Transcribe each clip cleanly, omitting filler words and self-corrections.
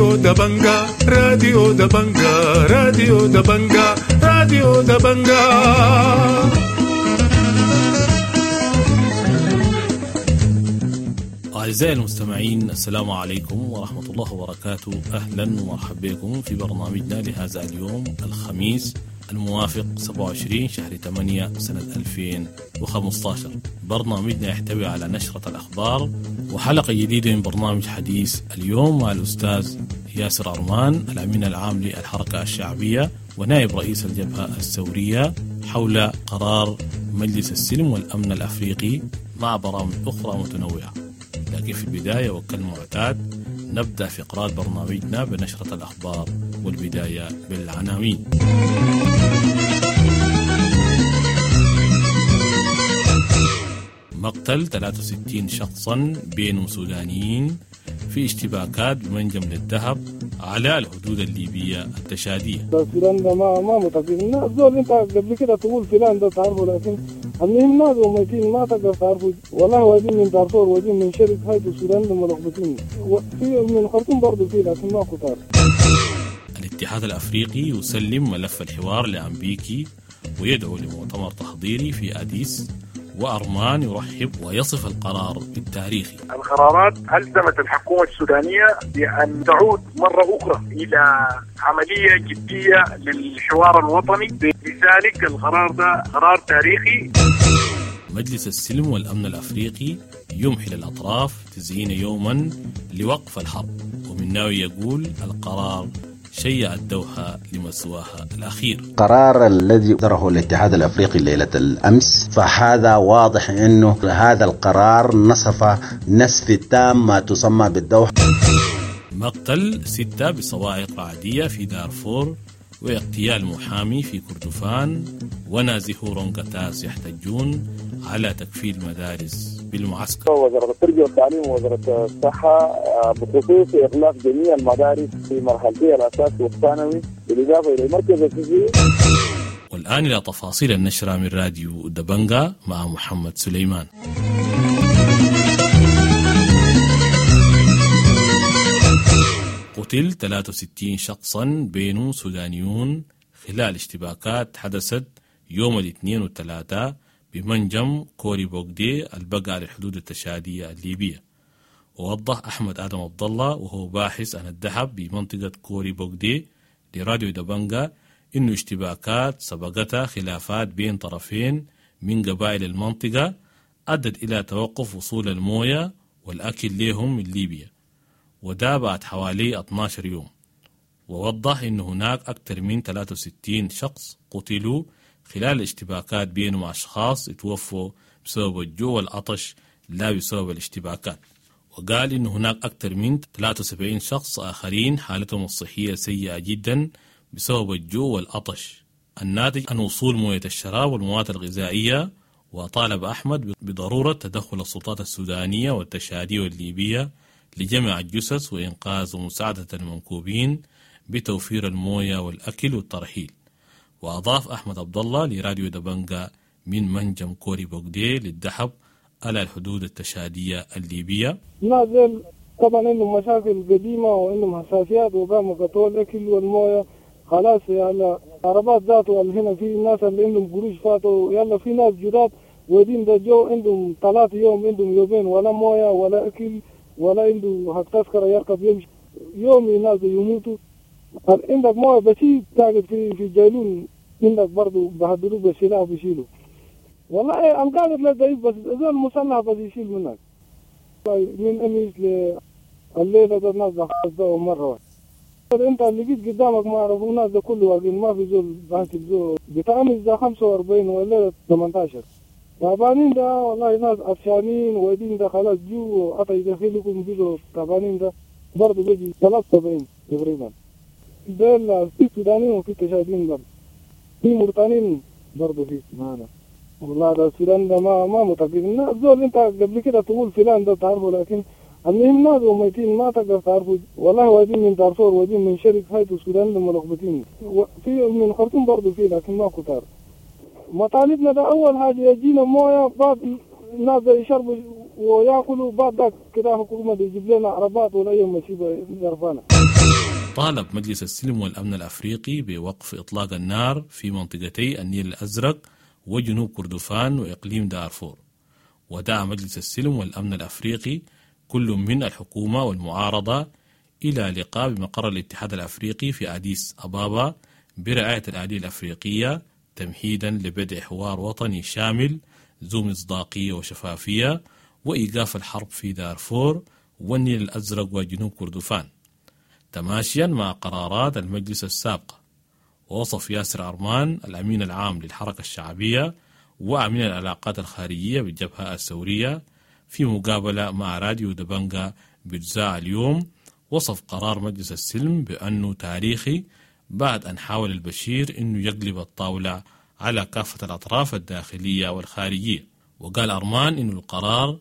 راديو دبنجا راديو دبنجا راديو دبنجا راديو دبنجا. أعزائي المستمعين، السلام عليكم ورحمة الله وبركاته. أهلا ومرحبا بكم في برنامجنا لهذا اليوم الخميس الموافق 27 شهر 8 سنة 2015. برنامجنا يحتوي على نشرة الأخبار وحلقة جديدة من برنامج حديث اليوم مع الأستاذ ياسر أرمان، الأمين العام للحركة الشعبية ونائب رئيس الجبهة الثورية، حول قرار مجلس السلم والأمن الأفريقي مع برامج أخرى متنوعة. لكن في البداية وكالمعتاد نبدأ فقرات برنامجنا بنشرة الأخبار، والبداية بالعناوين. مقتل 63 شخصا بين سودانيين في اشتباكات بمنجم للذهب على الحدود الليبية التشادية. السودان ده ما متفقين. زول انت قبل كده تقول فلان ده تعرفه، لكن المهم ناس وميتين ما تقدر تعرفه. والله واجين من دارفور، واجين من شرق هايد السودان ده ملخبطين. في من خرطوم برضه فيه، لكن ما كتار. الاتحاد الأفريقي يسلم ملف الحوار لأمبيكي ويدعو لمؤتمر تحضيري في أديس، وأرمان يرحب ويصف القرار بالتاريخي. القرارات ألزمت الحكومة السودانية بأن تعود مرة أخرى إلى عملية جدية للحوار الوطني، لذلك القرار ده قرار تاريخي. مجلس السلم والأمن الأفريقي يمحل الأطراف 90 يوما لوقف الحرب، ومن ناوي يقول القرار شيء الدوحة لمسواها الأخير. قرار الذي صدره الاتحاد الأفريقي ليلة الأمس، فهذا واضح أنه هذا القرار نسف تام ما تسمى بالدوحة. مقتل 6 بصواعق رعدية في دارفور، واغتيال محامي في كردفان، ونازحو رونغتاس يحتجون على تكفيل مدارس بالمعسكر. وزارة التربية والتعليم ووزارة الصحة بخصوص إغلاق جميع المدارس في مرحلتي الأساسي والثانوي، بالإضافة إلى مركز التدريب. والآن إلى تفاصيل النشرة من راديو دبنجا مع محمد سليمان. قتل 63 شخصا بين سودانيون خلال اشتباكات حدثت يوم الاثنين والثلاثاء بمنجم كوري بوغدي البقع للحدود التشادية الليبية. ووضح أحمد آدم عبد الله وهو باحث عن الذهب بمنطقة كوري بوغدي لراديو دبنجا إنه اشتباكات سبقتها خلافات بين طرفين من قبائل المنطقة أدت إلى توقف وصول الموية والأكل لهم من ليبيا، وده بعد حوالي 12 يوم. ووضح إن هناك أكثر من 63 شخص قتلوا خلال الاشتباكات بينهم أشخاص اتوفوا بسبب الجوع والعطش لا بسبب الاشتباكات. وقال إن هناك أكثر من 73 شخص آخرين حالتهم الصحية سيئة جدا بسبب الجوع والعطش الناتج عن وصول موية الشراب والمواد الغذائية. وطالب أحمد بضرورة تدخل السلطات السودانية والتشادية والليبية لجمع الجثث وإنقاذ ومساعدة المنكوبين بتوفير الموية والأكل والترحيل. وأضاف أحمد عبد الله لراديو دبنجا من منجم كوري بوغدي للذهب على الحدود التشادية الليبية. نازل طبعا إنهم مشاكل قديمة وإنهم حساسيات، وقاموا قطعوا الأكل والموية. خلاص يلا عربات ذاته هنا في ناس اللي عندهم قروش فاتوا، يلا في ناس جداد ودين ده جو عندهم 3 يوم، عندهم يومين ولا موية ولا أكل ولا عنده حق تذكرة يركب يمشي يوم، الناس يموتوا. عندك مويه بسيط تاجد في جايلون، عندك برضو بهدلوه بالسلاح بيشيلوا. والله أنقاذت للضعيف بس زول مسلح بس يشيل منك. من أميس الليلة ده الناس ده مرة واحدة. أنت اللي جيت قدامك ما عرفوا الناس ده كله واقين، ما في زول بحكي زول بتاع أميس ده 45 والليلة 18. تعبانين ده والله ناس عطشانين ويدين ده خلاص جو عطا يدخلكم بيجوا تعبانين ده برضو بيجي 73 تقريبا. ده في سودانيين وفي تشادين برضو، في مرتانين برضو في معنا. والله ده السودان ده ما متفقين. زول انت قبل كده تقول فلان ده تعرفه، لكن المهم ناس وميتين ما تقدر تعرفه. والله واجين من دارفور، واجين من شرق هايد السودان ده ملخبطين. في من خرطوم برضو فيه، لكن ما كتار. مطالبنا ده أول حاجة يجينا موية، بعد الناس يشربوا ويأكلوا، بعد ذاك كده حكومة يجيب لنا عربات ولا أي مصيبة يرفعنا. طالب مجلس السلم والأمن الأفريقي بوقف إطلاق النار في منطقتي النيل الأزرق وجنوب كردفان وإقليم دارفور. ودعا مجلس السلم والأمن الأفريقي كل من الحكومة والمعارضة إلى لقاء بمقر الاتحاد الأفريقي في أديس أبابا برعاية الآلية الأفريقية تمهيدا لبدء حوار وطني شامل ذو مصداقية وشفافية وإيقاف الحرب في دارفور والنيل الأزرق وجنوب كردفان تماشيا مع قرارات المجلس السابقة. ووصف ياسر أرمان الأمين العام للحركة الشعبية وأمين العلاقات الخارجية بالجبهة الثورية في مقابلة مع راديو دبنجا بجزاء اليوم، وصف قرار مجلس السلم بأنه تاريخي بعد أن حاول البشير أنه يقلب الطاولة على كافة الأطراف الداخلية والخارجية. وقال أرمان أن القرار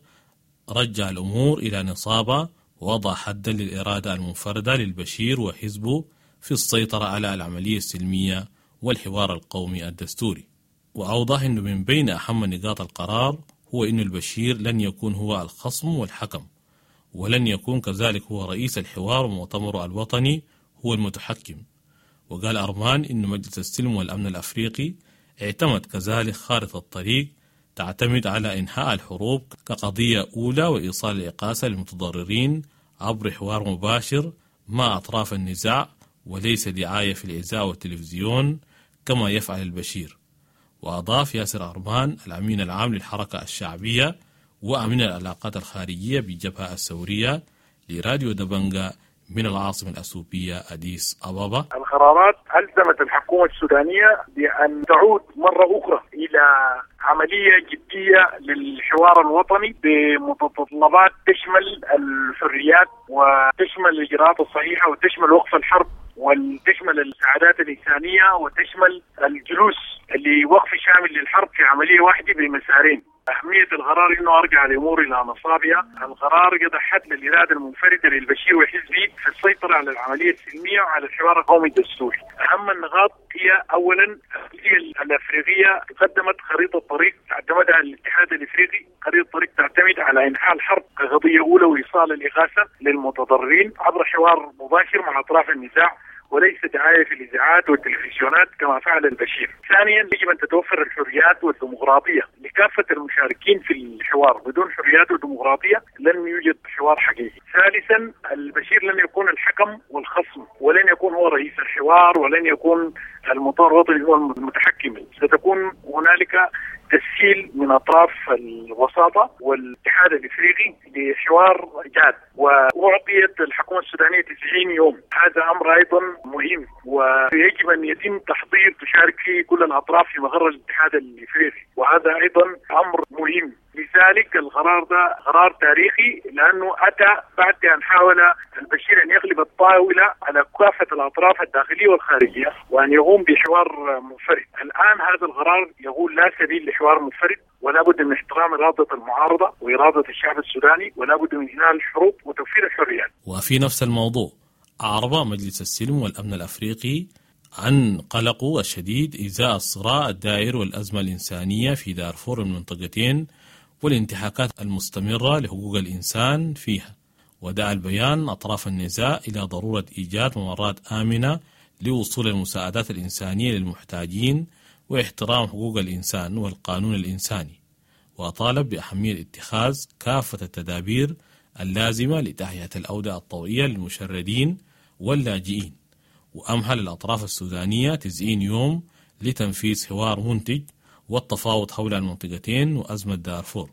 رجع الأمور إلى نصابة ووضع حدا للإرادة المنفردة للبشير وحزبه في السيطرة على العملية السلمية والحوار القومي الدستوري. وأوضح أنه من بين أهم نقاط القرار هو أن البشير لن يكون هو الخصم والحكم، ولن يكون كذلك هو رئيس الحوار ومؤتمره الوطني هو المتحكم. وقال أرمان أن مجلس السلم والأمن الأفريقي اعتمد كذلك خارطة الطريق تعتمد على إنهاء الحروب كقضية أولى وإيصال الإقاسة للمتضررين عبر حوار مباشر مع أطراف النزاع وليس دعاية في الإذاعة والتلفزيون كما يفعل البشير. وأضاف ياسر أرمان الأمين العام للحركة الشعبية وأمين العلاقات الخارجية بالجبهة الثورية لراديو دبنجا من العاصمة الأثيوبية أديس أبابا: القرارات ألزمت الحكومة السودانية بأن تعود مرة أخرى إلى عملية جدية للحوار الوطني بمتطلبات تشمل الحريات وتشمل الإجراءات الصحيحة وتشمل وقف الحرب وتشمل المساعدات الإنسانية وتشمل الجلوس لوقف شامل للحرب في عملية واحدة بمسارين. أهمية القرار إنه أرجع الأمور إلى نصابها. القرار يضع حد للإرادة المنفردة للبشير وحزبه في السيطرة على العملية السلمية وعلى الحوار القومي الدستوري. أهم النقاط هي أولا الآلية الأفريقية قدمت خريطة طريق اعتمدها الاتحاد الأفريقي، خريطة طريق تعتمد على إنهاء الحرب كقضية أولى وإيصال الإغاثة للمتضررين عبر حوار مباشر مع أطراف النزاع وليس دعاية في الإذاعات والتلفزيونات كما فعل البشير. ثانيا يجب أن تتوفر الحريات والديمقراطية لكافة المشاركين في الحوار. بدون حريات وديمقراطية لن يوجد حوار حقيقي. ثالثا البشير لن يكون الحكم والخصم ولن يكون هو رئيس الحوار ولن يكون المطار الوطني هو المتحكم. ستكون هنالك تسهيل من أطراف الوساطة والاتحاد الإفريقي لحوار جاد. وأعطيت الحكومة السودانية 90 يوم. هذا أمر أيضا مهم ويجب أن يتم تشارك فيه كل الأطراف في مقر الاتحاد الإفريقي، وهذا أيضا أمر مهم. لذلك القرار ده قرار تاريخي لأنه أتى بعد أن حاول البشير أن يغلب الطاولة على كافة الأطراف الداخلية والخارجية وأن يقوم بحوار منفرد. الآن هذا القرار يقول لا سبيل لحوار منفرد ولا بد من احترام إرادة المعارضة وإرادة الشعب السوداني ولا بد من إنهاء الحروب وتوفير الحريات. وفي نفس الموضوع أعرب مجلس السلم والأمن الأفريقي عن قلقه الشديد إزاء الصراع الدائر والأزمة الإنسانية في دارفور المنطقتين والانتهاكات المستمرة لحقوق الإنسان فيها. ودعا البيان أطراف النزاع إلى ضرورة إيجاد ممرات آمنة لوصول المساعدات الإنسانية للمحتاجين واحترام حقوق الإنسان والقانون الإنساني. وطالب بأهمية اتخاذ كافة التدابير اللازمة لتهيئة الأوضاع الطوعية للمشردين واللاجئين. وأمهل الأطراف السودانية 90 يوم لتنفيذ حوار منتج والتفاوض حول المنطقتين وأزمة دارفور.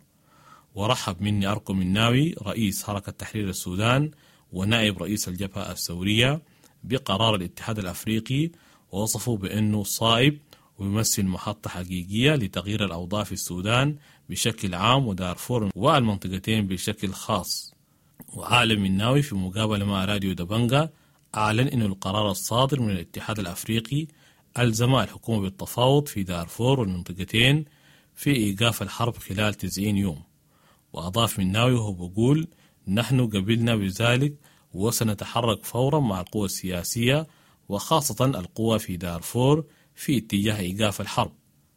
ورحب مني أركو مناوي رئيس حركة تحرير السودان ونائب رئيس الجبهة الثورية بقرار الاتحاد الأفريقي، ووصفه بأنه صائب ويمثل محطة حقيقية لتغيير الأوضاع في السودان بشكل عام ودارفور والمنطقتين بشكل خاص. وعالم مناوي في مقابلة مع راديو دبنجا أعلن أن القرار الصادر من الاتحاد الأفريقي ألزم الحكومة بالتفاوض في دارفور والمنطقتين في إيقاف الحرب خلال 90 يوم. وأضاف مناوي وهو بيقول: نحن قبلنا بذلك وسنتحرك فورا مع القوى السياسية وخاصة القوى في دارفور في اتجاه إيقاف الحرب.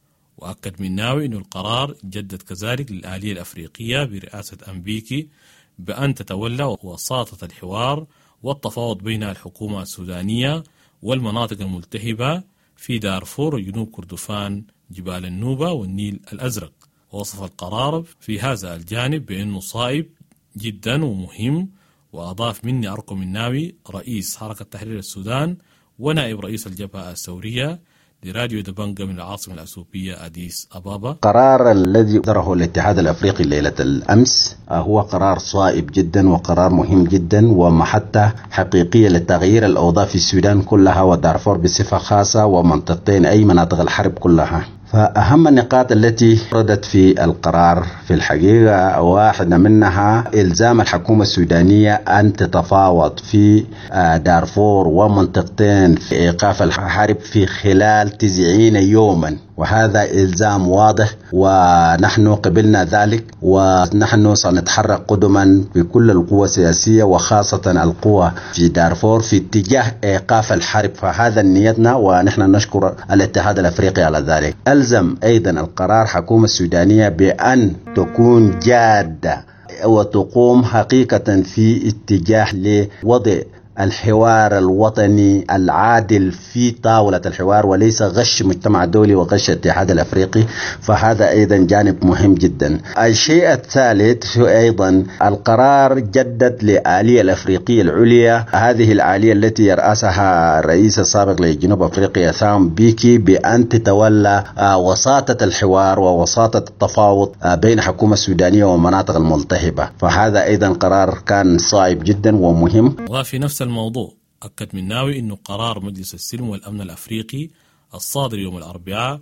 وأكد مناوي أن القرار جدد كذلك للآلية الأفريقية برئاسة أمبيكي بأن تتولى وساطة الحوار والتفاوض بين الحكومة السودانية والمناطق الملتهبة في دارفور وجنوب كردفان جبال النوبة والنيل الأزرق. ووصف القرار في هذا الجانب بأنه صائب جدا ومهم. وأضاف مني أركم الناوي رئيس حركة تحرير السودان ونائب رئيس الجبهة الثورية لراديو دبنجة من العاصمة الأثيوبية أديس أبابا: القرار الذي صدره الاتحاد الأفريقي ليلة الأمس هو قرار صائب جدا وقرار مهم جدا ومحطة حقيقية لتغيير الأوضاع في السودان كلها ودارفور بصفة خاصة ومنطقتين أي مناطق الحرب كلها. فأهم النقاط التي وردت في القرار في الحقيقة واحدة منها إلزام الحكومة السودانية أن تتفاوض في دارفور ومنطقتين في إيقاف الحرب في خلال 90 يوما، وهذا إلزام واضح ونحن قبلنا ذلك، ونحن سنتحرك قدما بكل القوى السياسية وخاصة القوى في دارفور في اتجاه إيقاف الحرب. فهذا نيتنا ونحن نشكر الاتحاد الأفريقي على ذلك. ألزم أيضا القرار حكومة السودانية بأن تكون جادة وتقوم حقيقة في اتجاه لوضع الحوار الوطني العادل في طاولة الحوار وليس غش مجتمع الدولي وغش الاتحاد الأفريقي، فهذا أيضا جانب مهم جدا. الشيء الثالث أيضا القرار جدد للآلية الأفريقية العليا، هذه الآلية التي يرأسها الرئيس السابق لجنوب أفريقيا ثاو مبيكي بأن تتولى وساطة الحوار ووساطة التفاوض بين الحكومة السودانية والمناطق الملتهبة، فهذا أيضا قرار كان صائب جدا ومهم. وفي نفس الموضوع أكد مناوي أنه قرار مجلس السلم والأمن الأفريقي الصادر يوم الأربعاء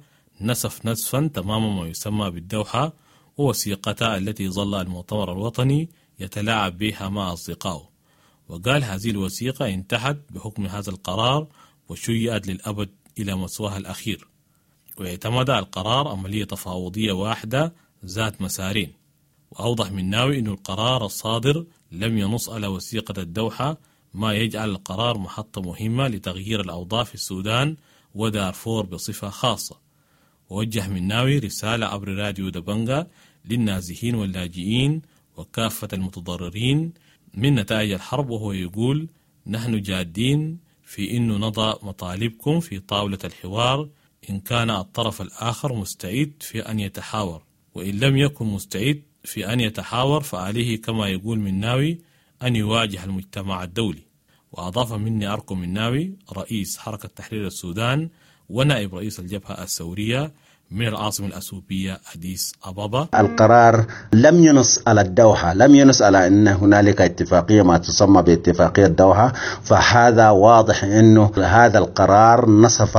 نسفا تماما ما يسمى بالدوحة ووثيقتها التي ظل المؤتمر الوطني يتلاعب بها مع أصدقائه. وقال هذه الوثيقة انتهت بحكم هذا القرار وشيئت للأبد إلى مثواها الأخير. واعتمد القرار عملية تفاوضية واحدة ذات مسارين. وأوضح مناوي أن القرار الصادر لم ينص على وثيقة الدوحة، ما يجعل القرار محطة مهمة لتغيير الأوضاع في السودان ودارفور بصفة خاصة. ووجه مناوي رسالة عبر راديو دبنجة للنازحين واللاجئين وكافة المتضررين من نتائج الحرب، وهو يقول: نحن جادين في أن نضع مطالبكم في طاولة الحوار إن كان الطرف الآخر مستعد في أن يتحاور، وإن لم يكن مستعد في أن يتحاور فعليه كما يقول مناوي أن يواجه المجتمع الدولي. وأضاف مني أركم مناوي رئيس حركة تحرير السودان ونائب رئيس الجبهة الثورية من العاصمة الأثيوبية أديس أبابا: القرار لم ينص على الدوحة، لم ينص على أن هنالك اتفاقية ما تسمى باتفاقية الدوحة، فهذا واضح أنه هذا القرار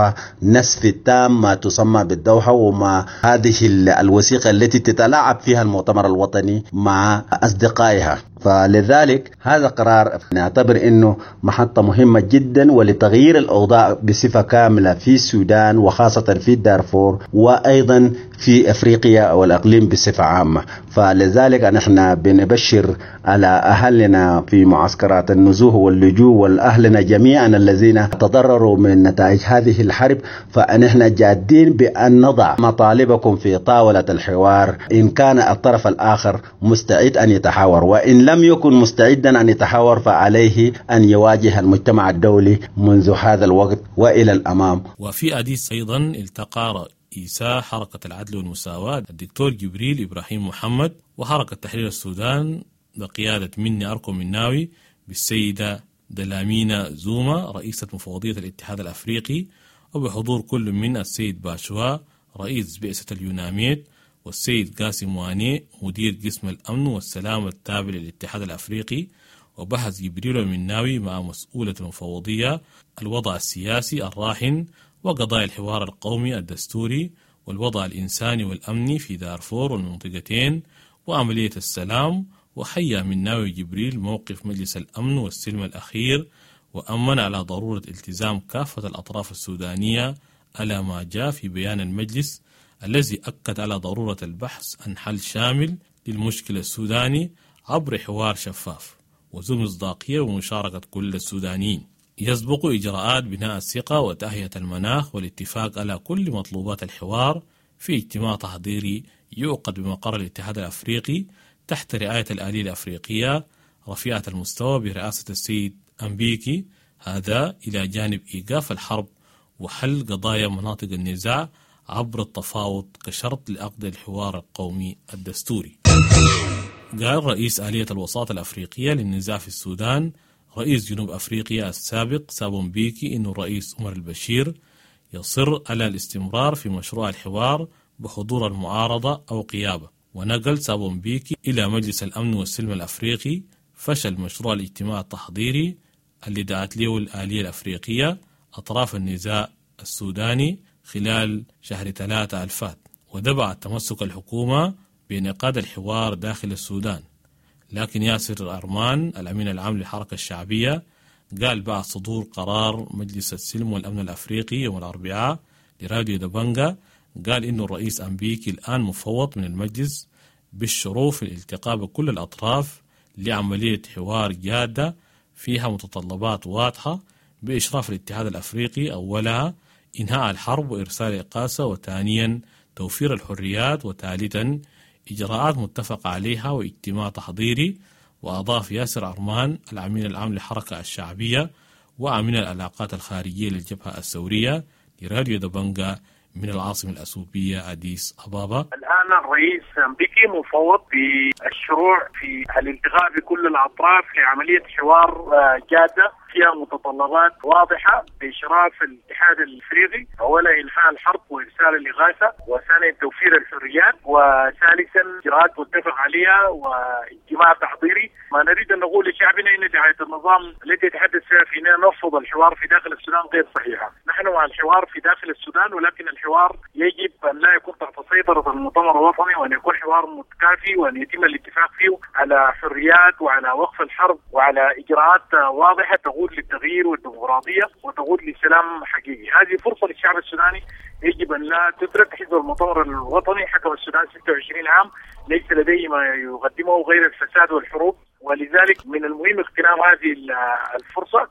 نسف تام ما تسمى بالدوحة وما هذه الوثيقة التي تتلاعب فيها المؤتمر الوطني مع أصدقائها. فلذلك هذا قرار نعتبر أنه محطة مهمة جدا ولتغيير الأوضاع بصفة كاملة في السودان وخاصة في دارفور وأيضا في أفريقيا والأقليم بصفة عامة. فلذلك نحن بنبشر على أهلنا في معسكرات النزوح واللجوء والأهلنا جميعا الذين تضرروا من نتائج هذه الحرب، فنحن جادين بأن نضع مطالبكم في طاولة الحوار إن كان الطرف الآخر مستعد أن يتحاور، وإن لم يكن مستعدا أن يتحاور فعليه أن يواجه المجتمع الدولي منذ هذا الوقت وإلى الأمام. وفي أديس أيضا التقى رئيس حركة العدل والمساواة الدكتور جبريل إبراهيم محمد وحركة تحرير السودان بقيادة مني أركم مناوي بالسيدة دلامينا زوما رئيسة مفوضية الاتحاد الأفريقي، وبحضور كل من السيد باشوا رئيس بعثة اليوناميت والسيد قاسم واني مدير قسم الأمن والسلام التابع للاتحاد الأفريقي. وبحث جبريل المناوي مع مسؤولة المفوضية الوضع السياسي الراهن وقضايا الحوار القومي الدستوري والوضع الإنساني والأمني في دارفور والمنطقتين وعملية السلام. وحيا مناوي جبريل موقف مجلس الأمن والسلم الأخير، وأمن على ضرورة التزام كافة الأطراف السودانية على ما جاء في بيان المجلس الذي أكد على ضرورة البحث عن حل شامل للمشكلة السوداني عبر حوار شفاف وذو مصداقية ومشاركة كل السودانيين. يسبق إجراءات بناء الثقة وتهيئة المناخ والاتفاق على كل مطلوبات الحوار في اجتماع تحضيري يعقد بمقر الاتحاد الأفريقي تحت رعاية الآلية الأفريقية رفيعة المستوى برئاسة السيد أمريكي، هذا إلى جانب إيقاف الحرب وحل قضايا مناطق النزاع عبر التفاوض كشرط لعقد الحوار القومي الدستوري. قال رئيس آلية الوساطة الأفريقية للنزاع في السودان رئيس جنوب أفريقيا السابق سابو مبيكي إنه الرئيس عمر البشير يصر على الاستمرار في مشروع الحوار بحضور المعارضة أو قيابة. ونقل سابو مبيكي إلى مجلس الأمن والسلم الأفريقي فشل مشروع الاجتماع التحضيري اللي دعت له الآلية الأفريقية أطراف النزاع السوداني خلال شهر 3 الفات، ودبع تمسك الحكومة بإنعقاد الحوار داخل السودان. لكن ياسر أرمان الأمين العام للحركة الشعبية قال بعد صدور قرار مجلس السلم والأمن الأفريقي يوم الأربعاء لراديو دبنجا، قال إنه الرئيس أمبيكي الآن مفوض من المجلس بالشروع في الالتقاء بكل الأطراف لعملية حوار جادة فيها متطلبات واضحة بإشراف الاتحاد الأفريقي، أولها إنهاء الحرب وإرسال إقاسة، وثانيا توفير الحريات، وثالثا إجراءات متفق عليها واجتماع تحضيري. وأضاف ياسر أرمان الأمين العام للحركة الشعبية وأمين العلاقات الخارجية للجبهة الثورية لراديو دبنجا من العاصمة الأثيوبية أديس أبابا: الآن الرئيس أمبيكي مفوض بالشروع في الالتقاء بكل الأطراف لعملية حوار جادة فيها متطلبات واضحة بإشراف الاتحاد الأفريقي، أولا إنهاء الحرب وإرسال الإغاثة، وثانيا توفير الحريات، وثالثا إجراءات متفق عليها واجتماع تحضيري. ما نريد أن نقول لشعبنا أن دعاية النظام التي يتحدث فيها في نفض الحوار في داخل السودان غير صحيحة. نحن مع الحوار في داخل السودان، ولكن الحوار يجب أن لا يكون تحت سيطرة المؤتمر الوطني، وأن يكون حوار متكافي، وأن يتم الاتفاق فيه على حريات وعلى وقف الحرب وعلى إجراءات واضحة تقود للتغيير والديمقراطية وتقود لسلام حقيقي. هذه فرصة للشعب السوداني يجب أن لا تترك. حزب المؤتمر الوطني حكم السودان 26 عام، ليس لديه ما يقدمه غير الفساد والحروب، ولذلك من المهم اغتنام هذه الفرصة.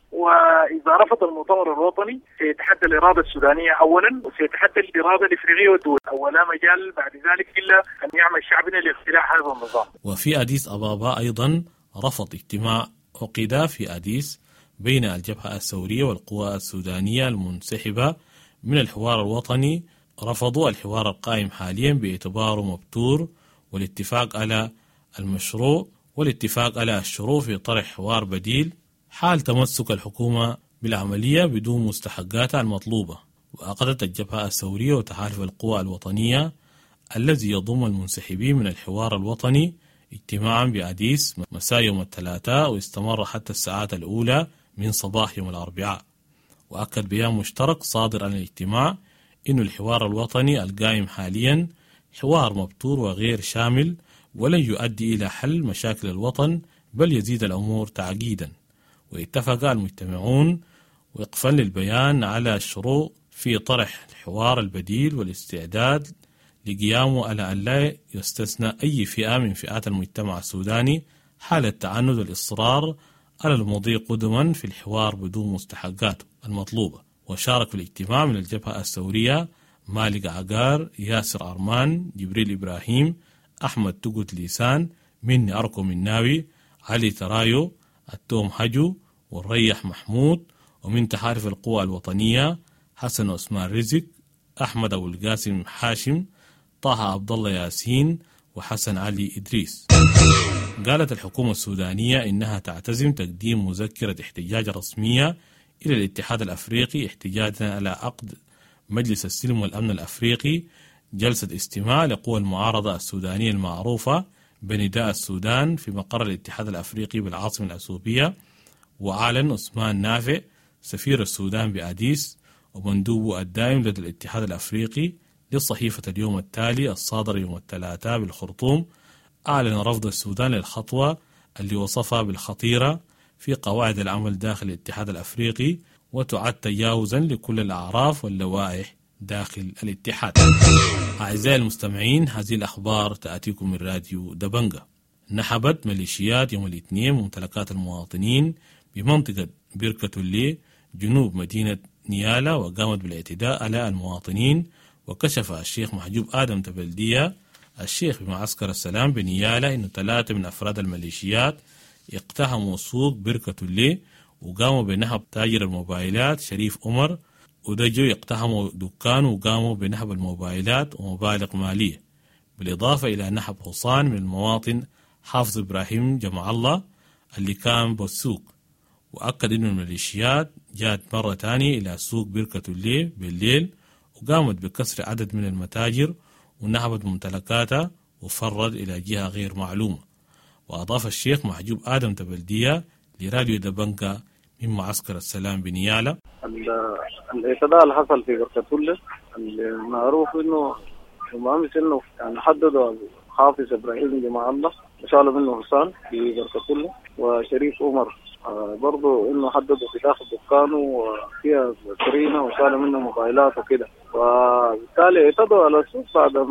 وإذا رفض المؤتمر الوطني سيتحدى الإرادة السودانية أولا، وسيتحدى الإرادة الإفريقية والدول، ولا مجال بعد ذلك إلا أن يعمل شعبنا لاختراع هذا النظام. وفي أديس أبابا أيضا رفض اجتماع عقد في أديس بين الجبهة الثورية والقوى السودانية المنسحبة من الحوار الوطني. رفضوا الحوار القائم حاليا باعتباره مبتور، والاتفاق على المشروع والاتفاق على الشروع في طرح حوار بديل حال تمسك الحكومة بالعملية بدون مستحقاتها المطلوبة. وعقدت الجبهة الثورية وتحالف القوى الوطنية الذي يضم المنسحبين من الحوار الوطني اجتماعا بأديس مساء يوم الثلاثاء، واستمر حتى الساعات الأولى من صباح يوم الأربعاء. وأكد بيان مشترك صادر عن الاجتماع إن الحوار الوطني القائم حاليا حوار مبتور وغير شامل، ولن يؤدي إلى حل مشاكل الوطن، بل يزيد الأمور تعقيدا. واتفق المجتمعون وقفا للبيان على الشروع في طرح الحوار البديل والاستعداد لقيامه على أن لا يستثنى أي فئة من فئات المجتمع السوداني حال التعنت والإصرار على المضي قدما في الحوار بدون مستحقاته المطلوبة. وشارك في الاجتماع من الجبهة الثورية مالك عقار، ياسر أرمان، جبريل إبراهيم، أحمد تقت ليسان، مني أركو مناوي، علي ترايو، التوم هجو، والريح محمود. ومن تحالف القوى الوطنية حسن عثمان رزق، أحمد أبو القاسم حاشم، طه عبد الله ياسين، وحسن علي إدريس. قالت الحكومة السودانية إنها تعتزم تقديم مذكرة احتجاج رسمية إلى الاتحاد الأفريقي احتجاجا على عقد مجلس السلم والأمن الأفريقي جلسة استماع لقوى المعارضة السودانية المعروفة بنداء السودان في مقر الاتحاد الأفريقي بالعاصمة الأثيوبية. وأعلن عثمان نافع سفير السودان بأديس ومندوبه الدائم لدى الاتحاد الأفريقي للصحيفة اليوم التالي الصادر يوم الثلاثاء بالخرطوم، أعلن رفض السودان للخطوة اللي وصفها بالخطيرة في قواعد العمل داخل الاتحاد الأفريقي، وتعد تجاوزا لكل الأعراف واللوائح داخل الاتحاد. أعزائي المستمعين، هذه الأخبار تأتيكم من راديو دبنجا. نحبت ميليشيات يوم الاثنين ممتلكات المواطنين بمنطقة بركة اللي جنوب مدينة نيالا، وقامت بالاعتداء على المواطنين. وكشف الشيخ محجوب آدم تبلدية الشيخ بمعسكر السلام بنيالا إنه 3 من أفراد الميليشيات اقتحموا سوق بركة اللي وقاموا بنهب تاجر الموبايلات شريف عمر، ودجوا يقتحموا دكان وقاموا بنهب الموبايلات ومبالغ مالية، بالإضافة إلى نهب حصان من المواطن حافظ إبراهيم جمع الله اللي كان بالسوق. وأكد إنه الميليشيات جات مرة تانية إلى سوق بركة الليل بالليل وقامت بكسر عدد من المتاجر ونهبت ممتلكاتها وفرد إلى جهة غير معلومة. وأضاف الشيخ محجوب آدم تبلدية لراديو دبنكا من معسكر السلام بنيالة: الاعتداء اللي حصل في بركة الليل المعروف إنه أمس إنه يعني حددوا حافظ إبراهيم جمع الله وشالوا منه حصان في بركة الليل، وشريف عمر برضو إنه حددوا في داخل دكانه وفيها سرينة وشالوا منه موبايلات وكده، وبالتالي اعتدوا على السوق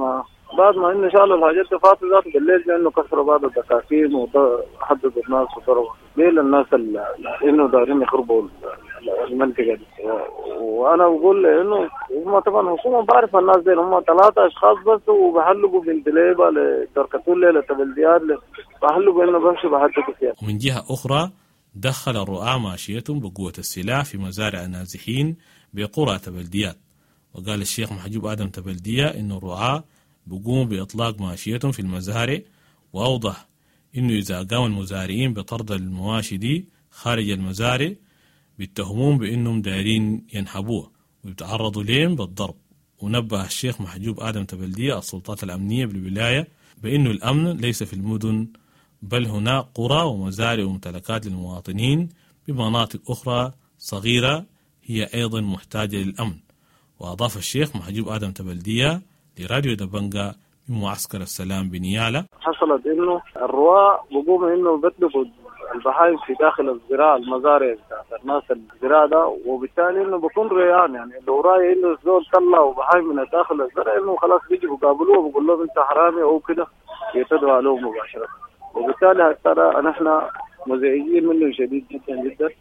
بعد ما إنه شالوا الحاجات دي فاتوا ذات بالليل لأنه كسروا بعض الدكاكين وحددوا الناس وضربوا ليه الناس إنه دارين يخربوا المنطقة دي. وأنا بقول إنه هم طبعا الحكومة بعرف الناس دي هم 3 أشخاص بس وبحلقوا بنت ليبة لتركتوا لي للتبلديات بحلقوا إنه بمشوا بحددوا فيها. ومن جهة أخرى دخل الرعاة ماشيتهم بقوة السلاح في مزارع النازحين بقرى تبلديات. وقال الشيخ محجوب آدم تبلدية إنه الرعاة بقوموا بإطلاق ماشيتهم في المزارع، وأوضح إنه إذا قام المزارعين بطرد المواشي دي خارج المزارع بيتهمون بإنهم دايرين ينحبوها ويتعرضوا لهم بالضرب. ونبه الشيخ محجوب آدم تبلدية السلطات الأمنية بالولاية بإنه الأمن ليس في المدن بل هناك قرى ومزارع وممتلكات للمواطنين بمناطق أخرى صغيرة هي أيضا محتاجة للأمن. وأضاف الشيخ محجوب آدم تبلدية لراديو دبنكا من معسكر السلام بنيالة: حصلت إنه الرواء بقوموا إنه بيطلقوا البهايم في داخل الزراعة المزارع بتاعت الناس الزراعة ده، وبالتالي إنه بكون ريان يعني لو رأي إنه الزول طلع وبهايم من داخل الزراعة إنه خلاص بيجوا بقابلوه وبقول لهم أنت حرامي أو كده يتدوا عليهم مباشرة. وبالتالي ترى نحن مزعجين منه شديد جدا جدا،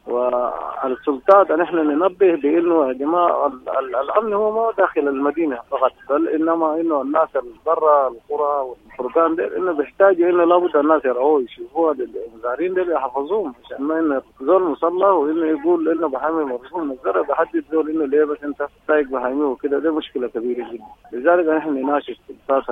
والسلطات نحن ننبه بانه يا جماعه الامن هو ما داخل المدينه فقط بل انما انه الناس اللي برا القرى والفرقان دي انه بيحتاج انه لابد الناس يرعوه يشوفوها المزارعين دي يحفظوهم عشان ما انه زول مصلى وانه يقول انه بحامي مرسوم من الزرع بحدد زول انه ليه بس انت سايق بحامي وكده. ده مشكله كبيره جدا. لذلك نحن نناشد السلطات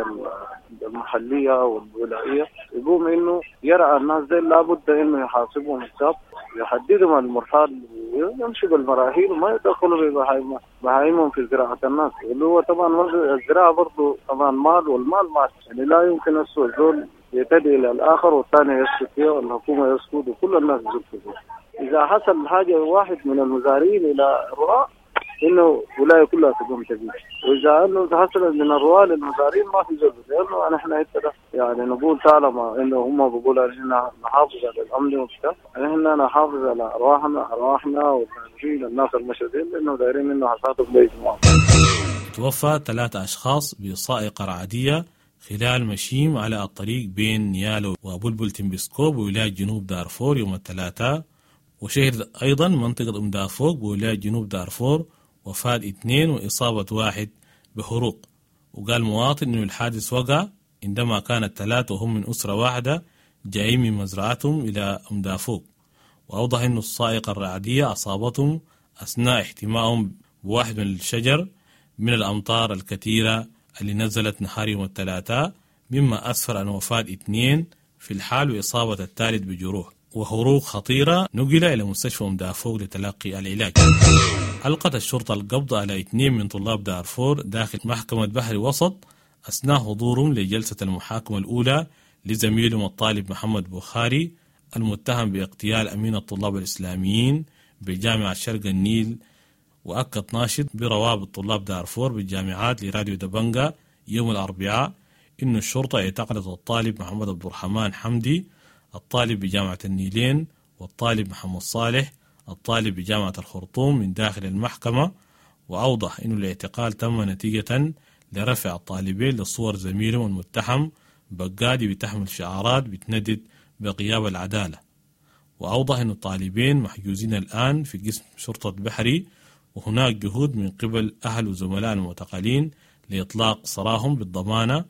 المحليه والولائيه يقوم انه يرعى الناس دي لابد انه يحاسبهم حساب يحددهم المرحال ويمشوا بالمراحل وما يدخلوا بهايمهم في زراعة الناس، اللي هو طبعا الزراعة برضو طبعا مال والمال مال، يعني لا يمكن الزول يتدي إلى الآخر والثاني يسكت فيه والحكومة يسكت وكل الناس يسكت فيه. إذا حصل حاجة واحد من المزارعين إلى الرعاة إنه ولاية كلها تقوم تبيه، وإذا إنه حصل من الرعاة للمزارعين ما في زول، لأنه نحن يعني نقول طالما إنه هم بيقولوا إحنا نحافظ على الأمن وكذا، إحنا نحافظ على أرواحنا والناجين الناس المشهدين لأنه دايرين إنه حصادهم ليس معهم. توفى 3 أشخاص بصائقة رعدية خلال مشيم على الطريق بين نيالو وبلبل تمبسكو بولاية جنوب دارفور يوم الثلاثاء. وشهد أيضا منطقة دافوق بولاية جنوب دارفور وفاة 2 وإصابة 1 بحروق. وقال مواطن إنه الحادث وقع عندما كانت 3 وهم من أسرة واحدة جايين من مزرعتهم إلى دافوق. وأوضح إنه الصائقة الرعدية أصابتهم أثناء احتمائهم بواحد من الشجر من الأمطار الكثيرة اللي نزلت نهار يوم الثلاثاء، مما أسفر عن وفاة 2 في الحال وإصابة الثالث بجروح وحروق خطيرة نقل إلى مستشفى دافوق لتلقي العلاج. ألقت الشرطة القبض على 2 من طلاب دارفور داخل محكمة بحري وسط أثناء حضورهم لجلسة المحاكمة الأولى لزميلهم الطالب محمد بخاري المتهم باغتيال أمين الطلاب الإسلاميين بجامعة شرق النيل. وأكد ناشط بروابط طلاب دارفور بالجامعات لراديو دبنكا يوم الأربعاء إن الشرطة اعتقلت الطالب محمد عبد الرحمن حمدي الطالب بجامعة النيلين والطالب محمد صالح الطالب بجامعة الخرطوم من داخل المحكمة. وأوضح إنه الاعتقال تم نتيجة لرفع الطالبين لصور زميلهم المتهم بقادي بتحمل شعارات بتندد بغياب العدالة. وأوضح إن الطالبين محجوزين الآن في قسم شرطة بحري، وهناك جهود من قبل أهل وزملاء المعتقلين لإطلاق سراهم بالضمانة.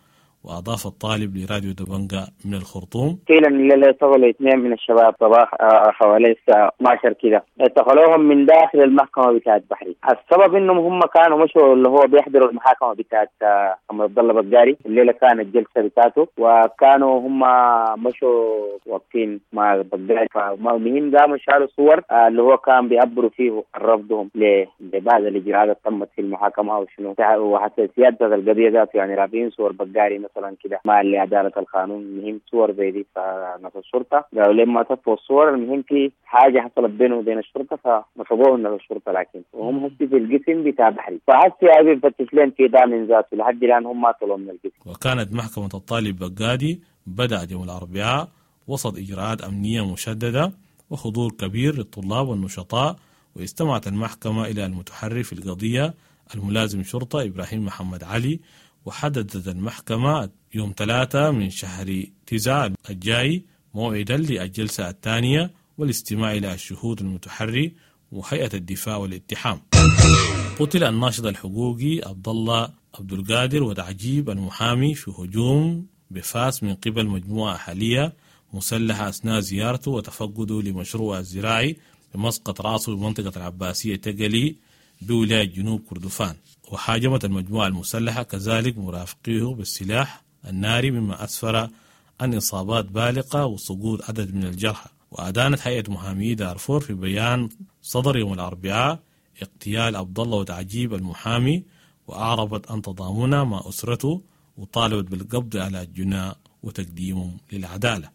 وأضاف الطالب لراديو دبنجة من الخرطوم: قيل ان الليله اشتغلوا 2 من الشباب صباح حوالي الساعه 12 كده، اتخلوهم من داخل المحكمه بتاعت بحري. السبب انهم هم كانوا مشوا اللي هو بيحضروا المحاكمه بتاعت محمد عبد الله بقاري. الليله كانت الجلسه بتاعته، وكانوا هم مشوا واقفين مع بقاري، فالمهم قاموا شالوا صور اللي هو كان بيعبروا فيه رفضهم لبعض الاجراءات تمت في المحاكمه او شنو، وحساسيات القضيه ذات يعني رافعين صور بقاري مثلا كده مع عداله القانون. المهم صور زي دي فنص الشرطه قالوا لما تطفوا الصور، المهم في حاجه حصلت بينه وبين الشرطه فنصبوه من الشرطه، لكن وهم هسه في القسم بتاع بحري، فحسي ابي بفتش لهم في دام ذاته لحد الان هم ما طلعوا من القسم. وكانت محكمه الطالب بقادي بدأت يوم الأربعاء وسط إجراءات أمنية مشددة وحضور كبير للطلاب والنشطاء، واستمعت المحكمة إلى المتحري في القضية الملازم شرطة إبراهيم محمد علي. وحددت المحكمة يوم 3 من شهر 9 الجاي موعدا للجلسة الثانية والاستماع إلى الشهود المتحري وهيئة الدفاع والاتحام. قتل الناشط الحقوقي عبد الله عبد القادر وتعجيب المحامي في هجوم بفاس من قبل مجموعة أهلية مسلحة أثناء زيارته وتفقده لمشروع الزراعي بمسقط راسه بمنطقة العباسية تقلي بولاية جنوب كردفان. وحاجمت المجموعة المسلحة كذلك مرافقيه بالسلاح الناري، مما أسفر عن إصابات بالغة وسقوط عدد من الجرحى. وأدانت هيئة محامي دارفور في بيان صدر يوم الأربعاء اغتيال عبد الله وتعجيب المحامي، وأعربت عن تضامنها مع أسرته وطالبت بالقبض على الجناء وتقديمهم للعدالة.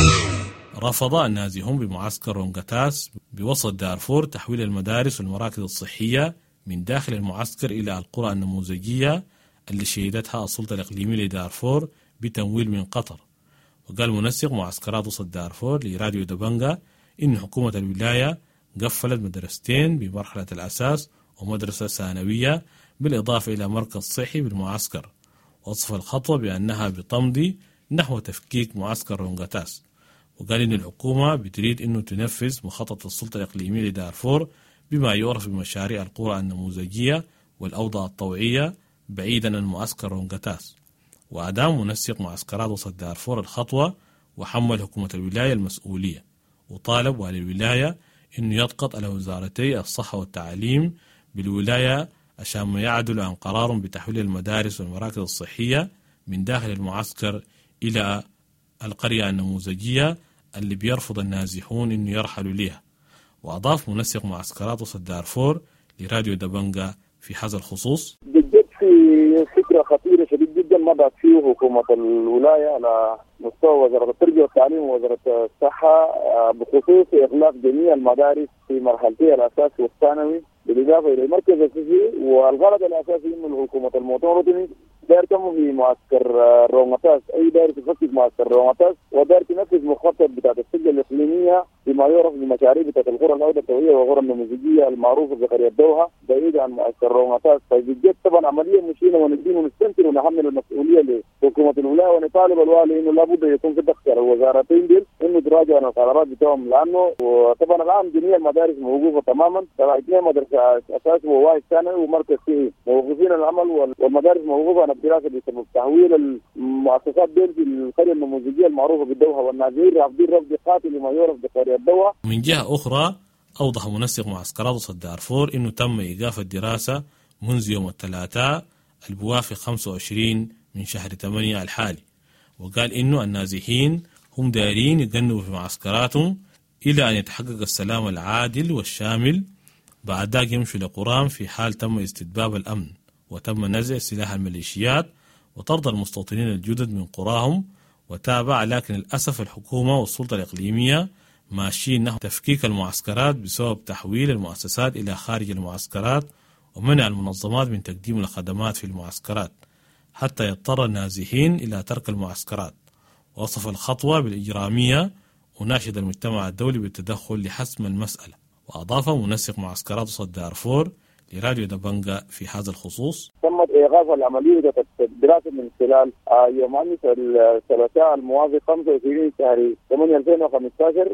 رفض النازحون بمعسكر رونغاتاس بوسط دارفور تحويل المدارس والمراكز الصحية من داخل المعسكر إلى القرى النموذجية اللي شهدتها السلطة الإقليمية لدارفور بتمويل من قطر. وقال منسق معسكرات وسط دارفور لراديو دبنجة إن حكومة الولاية قفلت مدرستين بمرحلة الأساس ومدرسة ثانوية بالإضافة إلى مركز صحي بالمعسكر. وصف الخطوة بأنها بتمضي نحو تفكيك معسكر رونغاتاس. وقال إن الحكومة بتريد إنه تنفذ مخطط السلطة الإقليمية لدارفور بما يعرف بمشاريع القرى النموذجية والأوضاع الطوعية بعيدا عن معسكر رونغاتاس. وأدام منسق معسكرات وسط دارفور الخطوة وحمل حكومة الولاية المسؤولية، وطالب والي الولاية إنه يضغط على وزارتي الصحة والتعليم بالولاية عشان ما يعدلوا عن قرارهم بتحويل المدارس والمراكز الصحية من داخل المعسكر إلى القرية النموذجية اللي بيرفض النازحون إنه يرحلوا ليها. وأضاف منسق معسكرات وسط دارفور لراديو دبنجة في هذا الخصوص: جدت في فكرة خطيرة شديد جدا مضت فيه حكومة الولاية على مستوى وزارة التربية والتعليم ووزارة الصحة بخصوص إغلاق جميع المدارس في مرحلتي الأساس والثانوي بالإضافة إلى المركز الصحي. والغرض الأساسي إنه الحكومة المواطن الوطني داير تمضي معسكر رونغاتاس، أي داير تفكك معسكر رونغاتاس وداير تنفذ مخطط بتاعت السجة الإقليمية بما يعرف بمشاريع بتاعت القرى الأوضة الطوعية والقرى النموذجية المعروفة بقرية دوها بعيد عن معسكر رونغاتاس. فبجد طبعا عملية مشينة وندين ونستنكر ونحمل المسؤولية لحكومة الولاية ونطالب الوالي إنه لابد يكون في ضغط على الوزارتين دول إنه تراجعوا عن القرارات بتاعهم، لأنه وطبعا الآن جميع المدارس موقوفة تماما، طبعا 2 مدرسة أساس وواحد ثانوي ومركز صحي موقوفين العمل، والمدارس موقوفة عن الدراسة بسبب تحويل المؤسسات دول في القرية النموذجية المعروفة بالدوحة، والنازحين رافضين رفض قاتل لما يعرف بقرية الدوحة. من جهة أخرى أوضح منسق معسكرات وسط دارفور إنه تم إيقاف الدراسة منذ يوم الثلاثاء البوافق 25 من شهر 8 الحالي. وقال إنه النازحين هم دايرين يقنوا في معسكراتهم إلى أن يتحقق السلام العادل والشامل، بعد ذلك يمشوا لقرام في حال تم استتباب الأمن وتم نزع سلاح الميليشيات وطرد المستوطنين الجدد من قراهم. وتابع لكن للأسف الحكومة والسلطة الإقليمية ماشيين نحو تفكيك المعسكرات بسبب تحويل المؤسسات إلى خارج المعسكرات ومنع المنظمات من تقديم الخدمات في المعسكرات حتى يضطر النازحين إلى ترك المعسكرات. وصف الخطوة بالإجرامية وناشد المجتمع الدولي بالتدخل لحسم المسألة. وأضاف منسق معسكرات وسط دارفور لراديو دبنجة في هذا الخصوص: تمت إيقاف العملية الدراسة من خلال يوم الثلاثاء الموافق 25 شهر 8 2015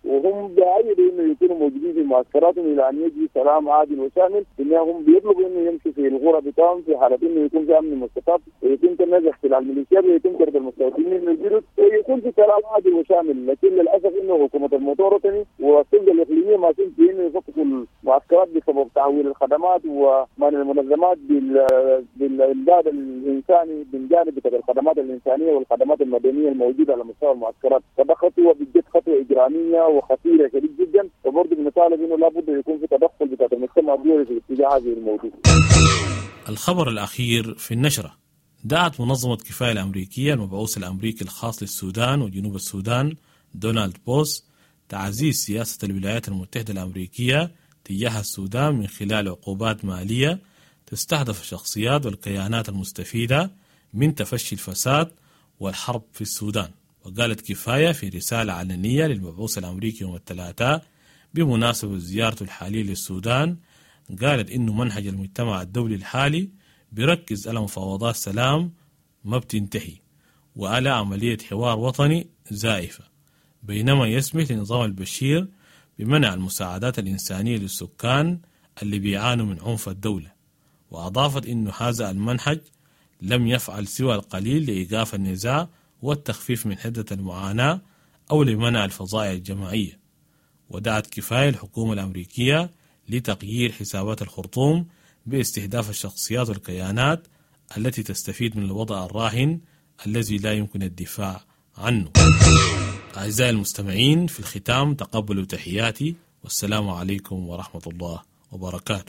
وهم بيعيدوا انه يكونوا موجودين في معسكراتهم الى ان يجي سلام عادل وشامل، انهم بيطلبوا انه يمشوا في الغرف بتاعهم في حاله انه يكون في امن مستقر ويكون تنزل احتلال الميليشيات ويكون طرد المستوطنين من الجدد ويكون في سلام عادل وشامل. لكن للاسف انه حكومه المؤتمر الوطني والسلطه الاقليميه ما تنتهي انه يفكوا المعسكرات بسبب تحويل الخدمات ومن المنظمات بالامداد الانساني من جانب الخدمات الانسانيه والخدمات المدنيه الموجوده على مستوى المعسكرات. فده خطوه بجد خطوه اجراميه وخطيره شديد جدا، وبرضه بنطالب انه لابد يكون في تدخل بتاع المجتمع الدولي في اتجاه هذه الموضوع. الخبر الأخير في النشرة: دعت منظمة كفاية الأمريكية المبعوث الأمريكي الخاص للسودان وجنوب السودان دونالد بوس تعزيز سياسة الولايات المتحدة الأمريكية تجاه السودان من خلال عقوبات مالية تستهدف الشخصيات والكيانات المستفيدة من تفشي الفساد والحرب في السودان. وقالت كفاية في رسالة علنية للمبعوث الأمريكي يوم الثلاثاء بمناسبة زيارته الحالية للسودان، قالت إنه منهج المجتمع الدولي الحالي بيركز على مفاوضات سلام ما بتنتهي وعلى عملية حوار وطني زائفة، بينما يسمح لنظام البشير بمنع المساعدات الإنسانية للسكان اللي بيعانوا من عنف الدولة. وأضافت إنه هذا المنهج لم يفعل سوى القليل لإيقاف النزاع والتخفيف من حدة المعاناة أو لمنع الفظائع الجماعية. ودعت كفاية الحكومة الأمريكية لتغيير حسابات الخرطوم باستهداف الشخصيات والكيانات التي تستفيد من الوضع الراهن الذي لا يمكن الدفاع عنه. أعزائي المستمعين، في الختام تقبلوا تحياتي والسلام عليكم ورحمة الله وبركاته.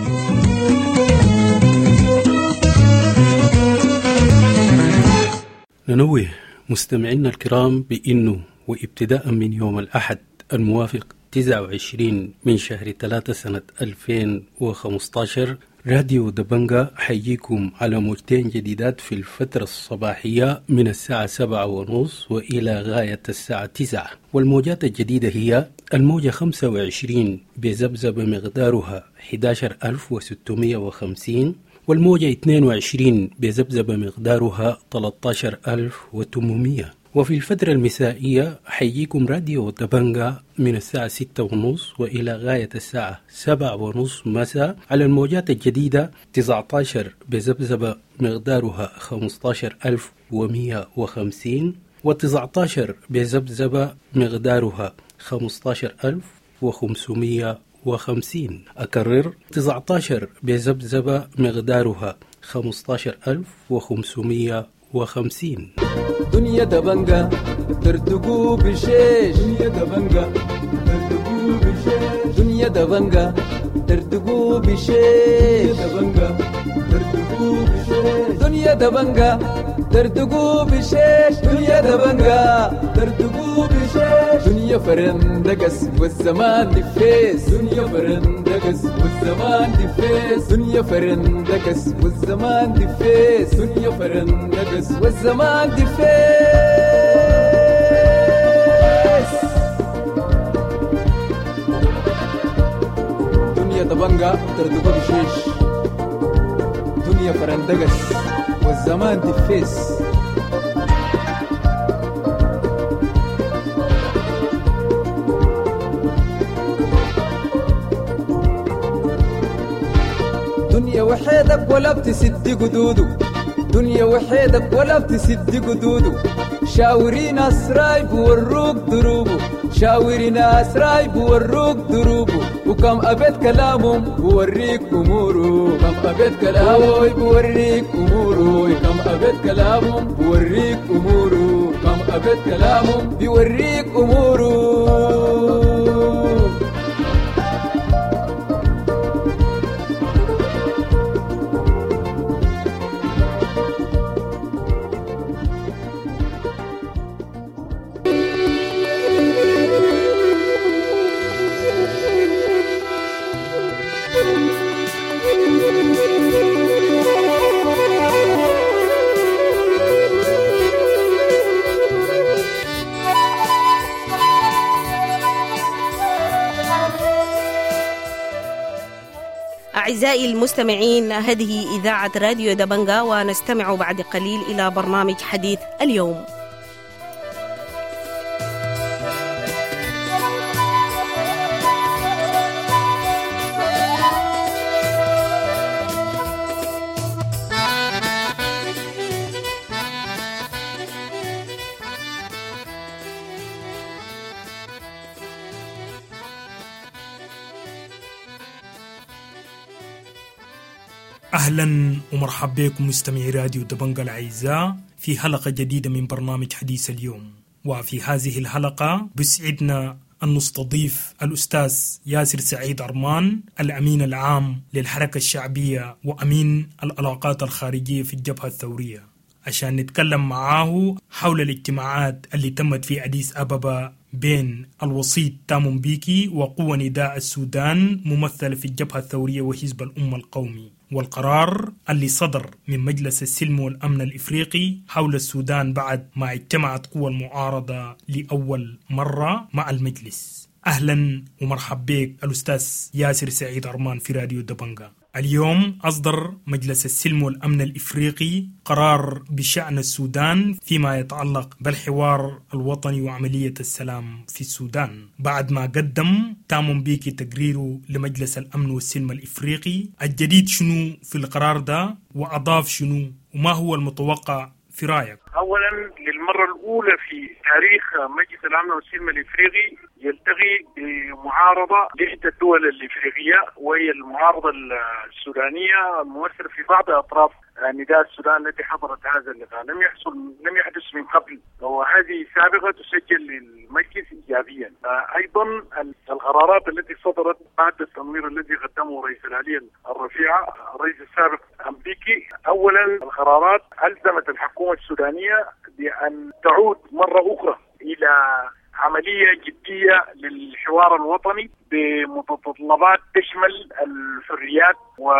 ننوه مستمعينا الكرام بأنه وابتداء من يوم الأحد الموافق 29 من شهر 3 سنة 2015 راديو دبنجا حييكم على موجتين جديدات في الفترة الصباحية من الساعة 7:30 وإلى غاية الساعة 9. والموجات الجديدة هي الموجة 25 بذبذبة مقدارها 11650، والموجة 22 بذبذبة مقدارها 13800. وفي الفترة المسائية حييكم راديو دبنجا من الساعة 6:30 وإلى غاية الساعة 7:30 مساء على الموجات الجديدة 19 بذبذبة مقدارها 15150، و19 بذبذبة مقدارها 15550. أكرر: 19 بذبذبة مقدارها 15550. دنيا دبنجا ترتقو بشيش، دنيا دبنجا ترتقو بشيش، دنيا دبنجا ترتقو بشيش، دنيا دبنجا ترتقو بشيش، دنيا دبنجا ترتقو بشيش، دنيا فرندقس والزمان دفيس، دنيا فرندقس والزمان دفيس، دنيا فرندقس والزمان دفيس، دنيا فرندقس والزمان دفيس. دنيا دبنجا ترتقو بشيش، دنيا فرندقس والزمان دفيس. دنيا وحيدك ولا بتسد قدودو، دنيا وحيدك ولا بتسد قدودو، شاوري ناس راي بوروك دروبو، شاوري ناس راي بوروك دروبو، وكم أبيت كلامهم بوريك أمورو، كم أبيت كلامهم بوريك أمورو، كم أبيت كلامهم بوريك أمورو، كم أبيت كلامهم بوريك أمورو. أعزائي المستمعين، هذه إذاعة راديو دبنجا، ونستمع بعد قليل إلى برنامج حديث اليوم. أهلا ومرحبا بكم مستمعي راديو دبنجة الأعزاء في حلقة جديدة من برنامج حديث اليوم. وفي هذه الحلقة بسعدنا أن نستضيف الأستاذ ياسر سعيد عرمان، الأمين العام للحركة الشعبية وأمين العلاقات الخارجية في الجبهة الثورية، عشان نتكلم معاه حول الاجتماعات اللي تمت في أديس أبابا بين الوسيط تامو مبيكي وقوى نداء السودان ممثلة في الجبهة الثورية وحزب الأمة القومي، والقرار اللي صدر من مجلس السلم والأمن الإفريقي حول السودان بعد ما اجتمعت قوى المعارضة لأول مرة مع المجلس. أهلا ومرحبا بك الأستاذ ياسر سعيد عرمان في راديو دبنجة. اليوم أصدر مجلس السلم والأمن الإفريقي قرار بشأن السودان فيما يتعلق بالحوار الوطني وعملية السلام في السودان، بعد ما قدم تامو مبيكي تقريره لمجلس الأمن والسلم الإفريقي. الجديد شنو في القرار ده وأضاف شنو وما هو المتوقع في رأيك؟ أولا، للمرة الأولى في تاريخ مجلس الأمن والسلم الإفريقي يلتقي بمعارضة لإحدى الدول الإفريقية، وهي المعارضة السودانية الممثلة في بعض أطراف نداء السودان التي حضرت هذا اللقاء. لم يحدث من قبل، وهذه سابقة تسجل للمجلس إيجابيا. أيضا القرارات التي صدرت بعد التنوير الذي قدمه رئيس الآلية الرفيعة الرئيس السابق أمبيكي. أولا، القرارات ألزمت الحكومة السودانية بأن تعود مرة أخرى إلى عملية جدية للحوار الوطني بمتطلبات تشمل الحريات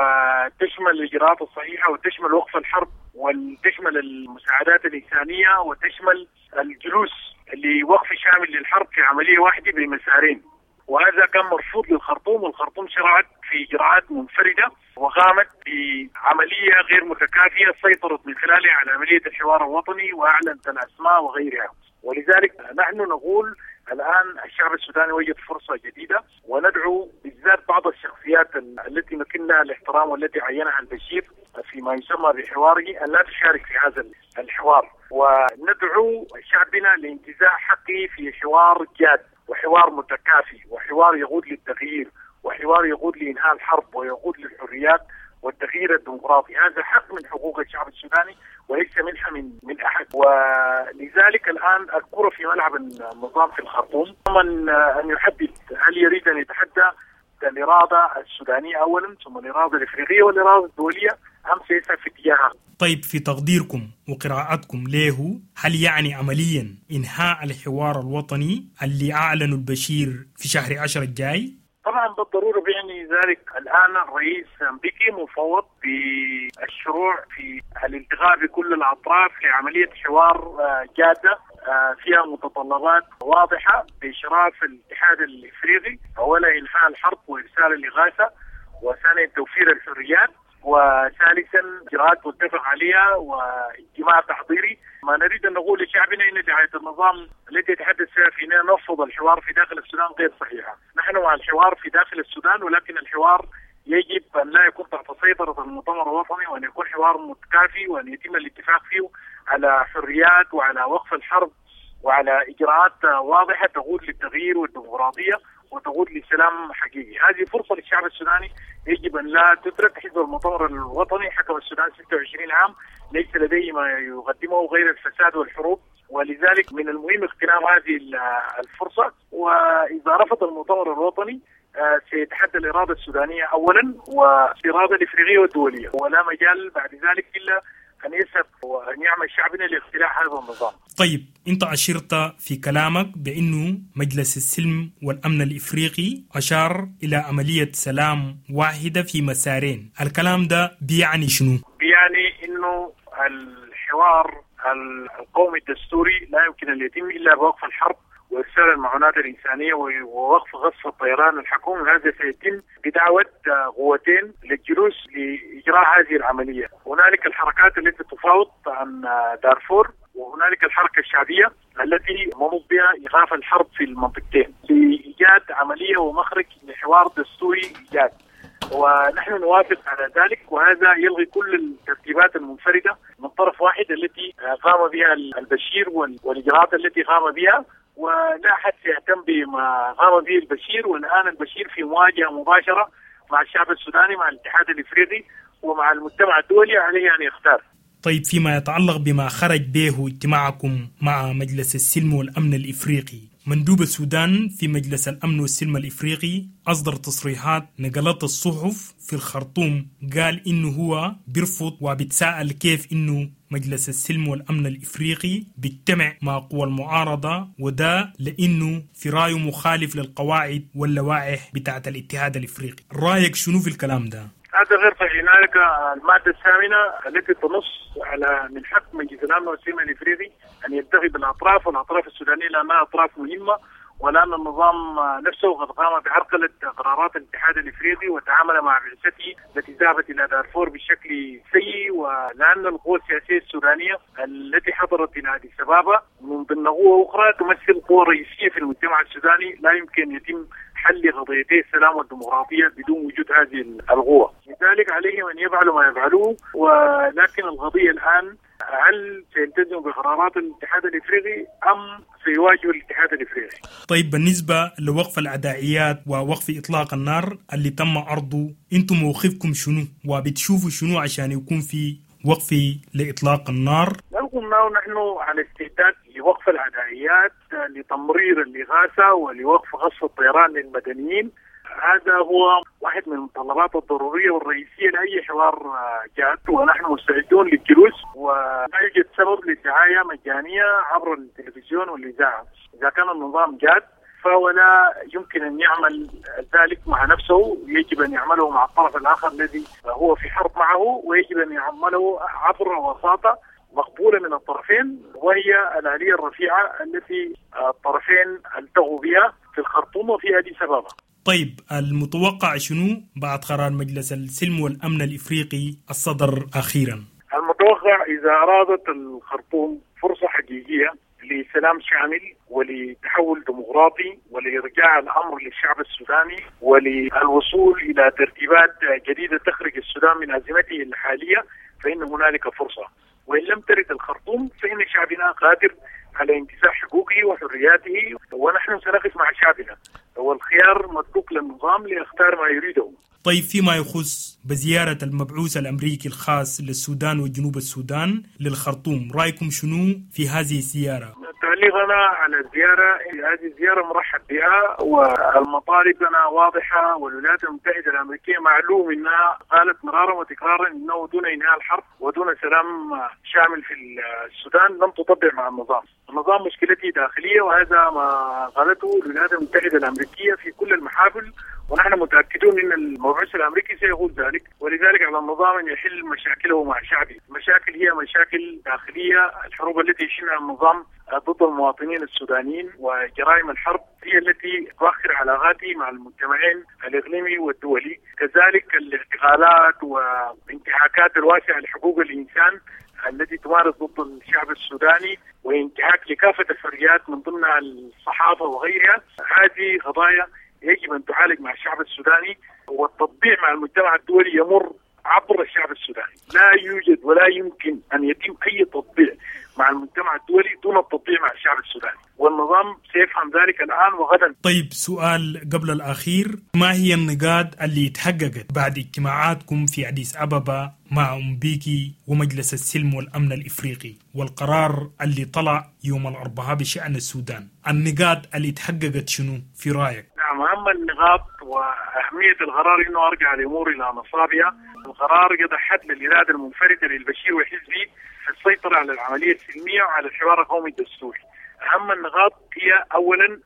وتشمل الإجراءات الصحيحة وتشمل وقف الحرب وتشمل المساعدات الإنسانية وتشمل الجلوس لوقف شامل للحرب في عملية واحدة بمسارين. وهذا كان مرفوض للخرطوم، والخرطوم شرعت في إجراءات منفردة وقامت بعملية غير متكافية سيطرت من خلالها على عملية الحوار الوطني وأعلنت الأسماء وغيرها. ولذلك نحن نقول الآن الشعب السوداني وجد فرصة جديدة، وندعو بالذات بعض الشخصيات التي نكنها الاحترام والتي عينها البشير فيما يسمى بحواره أن لا تشارك في هذا الحوار، وندعو شعبنا لانتزاع حقه في حوار جاد وحوار متكافي وحوار يقود للتغيير وحوار يقود لإنهاء الحرب ويقود للحريات والتغيير الديمقراطي. هذا حق من حقوق الشعب السوداني وليس منحة من أحد. ولذلك الآن الكرة في ملعب النظام في الخرطوم، من أن يحدد هل يريد أن يتحدى الإرادة السودانية أولا ثم الإرادة الإفريقية والإرادة الدولية أم سيسعى في اتجاهها. طيب، في تقديركم وقراءتكم له، هل يعني عمليا إنهاء الحوار الوطني اللي أعلنوا البشير في شهر 10 الجاي؟ طبعا بالضرورة بيعني ذلك الآن الرئيس مبيكي مفوض بالشروع في الالتقاء بكل الأطراف لعملية حوار جادة فيها متطلبات واضحة بإشراف الاتحاد الإفريقي. أولا إنهاء الحرب وإرسال الإغاثة، وثانيا توفير الحريات، وثالثا إجراءات متفق عليها واجتماع تحضيري. ما نريد أن نقول لشعبنا أن دعاية النظام التي يتحدث فيها في نفض الحوار في داخل السودان غير صحيحة. نحن مع الحوار في داخل السودان، ولكن الحوار يجب أن لا يكون تحت سيطرة المؤتمر الوطني، وأن يكون حوار متكافي، وأن يتم الاتفاق فيه على حريات وعلى وقف الحرب وعلى إجراءات واضحة تقود للتغيير والديمقراطية وتقود لسلام حقيقي. هذه فرصة للشعب السوداني يجب أن لا تترك. حزب المؤتمر الوطني حكم السودان 26 عام، ليس لديه ما يقدمه غير الفساد والحروب، ولذلك من المهم اغتنام هذه الفرصة. وإذا رفض المؤتمر الوطني سيتحدى الإرادة السودانية أولا والإرادة الإفريقية والدولية، ولا مجال بعد ذلك إلا أن يسعى وأن يعمل شعبنا لاختلاع هذا النظام. طيب، أنت أشرت في كلامك بأنه مجلس السلم والأمن الإفريقي أشار إلى عملية سلام واحدة في مسارين. الكلام ده بيعني شنو؟ بيعني أنه الحوار القومي الدستوري لا يمكن أن يتم إلا بوقف الحرب وإرسال المعونات الإنسانية ووقف غصب الطيران الحكومي. هذا سيتم بدعوة قوتين للجلوس لإجراء هذه العملية. هنالك الحركات التي تفاوض عن دارفور، وهنالك الحركة الشعبية التي منوط بها إيقاف الحرب في المنطقتين لإيجاد عملية ومخرج لحوار دستوري جاد. ونحن نوافق على ذلك، وهذا يلغي كل الترتيبات المنفردة من طرف واحد التي قام بها البشير والإجراءات التي قام بها، ولا أحد سيهتم بما قام به البشير. والآن البشير في مواجهة مباشرة مع الشعب السوداني، مع الاتحاد الإفريقي ومع المجتمع الدولي عليه أن يختار. طيب، فيما يتعلق بما خرج به اجتماعكم مع مجلس السلم والأمن الإفريقي، مندوب السودان في مجلس الأمن والسلم الإفريقي أصدر تصريحات نقلت الصحف في الخرطوم، قال إنه هو بيرفض وبيتساءل كيف إنه مجلس السلم والأمن الإفريقي بيجتمع مع قوى المعارضة، وده لأنه في رأيه مخالف للقواعد واللوائح بتاعة الاتحاد الإفريقي. رأيك شنو في الكلام ده؟ هذا غير صحيح. هناك المادة الثامنة التي تنص على من حق مجلس الأمن والسلم الإفريقي أن يلتقي بالأطراف، والأطراف السودانية لأنها أطراف مهمة، ولأن النظام نفسه قد قام بعرقلة قرارات الاتحاد الإفريقي وتعامل مع بعثته التي ذهبت إلى دارفور بشكل سيء، ولأن القوى السياسية السودانية التي حضرت إلى أديس أبابا من ضمن قوة أخرى تمثل قوة رئيسية في المجتمع السوداني، لا يمكن يتم حل قضيتي السلام والديمقراطية بدون وجود هذه القوة. لذلك عليهم أن يفعلوا ما يفعلوه، ولكن القضية الآن هل سيلتزموا بقرارات الاتحاد الإفريقي أم سيواجهوا الاتحاد الإفريقي؟ طيب، بالنسبة لوقف العدائيات ووقف إطلاق النار اللي تم عرضه، أنتم موقفكم شنو وبتشوفوا شنو عشان يكون في وقف لإطلاق النار؟ نحن على استعداد لوقف العدائيات، لتمرير الإغاثة ولوقف غصب الطيران للمدنيين. هذا هو واحد من المتطلبات الضرورية والرئيسية لأي حوار جاد، ونحن مستعدون للجلوس، ولا يوجد سبب للدعاية مجانية عبر التلفزيون والإذاعة. إذا كان النظام جاد فولا يمكن أن يعمل ذلك مع نفسه، يجب أن يعمله مع الطرف الآخر الذي هو في حرب معه، ويجب أن يعمله عبر وساطة مقبولة من الطرفين، وهي الآلية الرفيعة التي الطرفين التقوا بها في الخرطوم وفي أديس أبابا. طيب، المتوقع شنو بعد قرار مجلس السلم والأمن الإفريقي الصدر أخيرا؟ المتوقع إذا أرادت الخرطوم فرصة حقيقية لسلام شامل ولتحول ديمقراطي ولإرجاع الأمر للشعب السوداني وللوصول إلى ترتيبات جديدة تخرج السودان من أزمته الحالية، فإن هنالك فرصة. وإن لم ترد الخرطوم فإن شعبنا قادر على انتزاع حقوقه وحرياته، ونحن سنقف مع شعبنا، والخيار متروك للنظام ليختار ما يريده. طيب، فيما يخص بزيارة المبعوث الأمريكي الخاص للسودان وجنوب السودان للخرطوم، رأيكم شنو في هذه الزيارة؟ تعليقنا على الزيارة، هذه الزيارة مرحب بها، والمطالبنا واضحة، والولايات المتحدة الأمريكية معلوم أنها قالت مرارا وتكرارا أنه دون إنهاء الحرب ودون سلام شامل في السودان لن تطبع مع النظام. النظام مشكلته داخلية، وهذا ما قالته الولايات المتحدة الأمريكية في كل المحافل، ونحن متأكدون أن المبعوث الأمريكي سيقول ذلك. ولذلك على النظام أن يحل مشاكله مع شعبه. المشاكل هي مشاكل داخلية، الحروب التي يشنها النظام ضد المواطنين السودانيين وجرائم الحرب هي التي تؤخر علاقاته مع المجتمعين الإقليمي والدولي. كذلك الاعتقالات وانتهاكات الواسعة لحقوق الإنسان التي تمارس ضد الشعب السوداني، وانتهاك لكافة الحريات من ضمنها الصحافة وغيرها، هذه قضايا يجب أن تعالج مع الشعب السوداني، والتطبيع مع المجتمع الدولي يمر عبر الشعب السوداني. لا يوجد ولا يمكن أن يتم أي تطبيع مع المجتمع الدولي دون التطبيع مع الشعب السوداني، والنظام سيفهم ذلك الآن وغدا. طيب، سؤال قبل الأخير، ما هي النقاط اللي تحققت بعد اجتماعاتكم في أديس أبابا مع أمبيكي ومجلس السلم والأمن الإفريقي والقرار اللي طلع يوم الأربعاء بشأن السودان؟ النقاط اللي تحققت شنو في رأيك؟ نعم، أهم النقاط وأهمية القرار إنه أرجع الأمور إلى نصابها. القرار يضع حد للإرادة المنفردة للبشير وحزبه في السيطرة على العملية السلمية وعلى الحوار القومي الدستوري. أهم النقاط هي أولا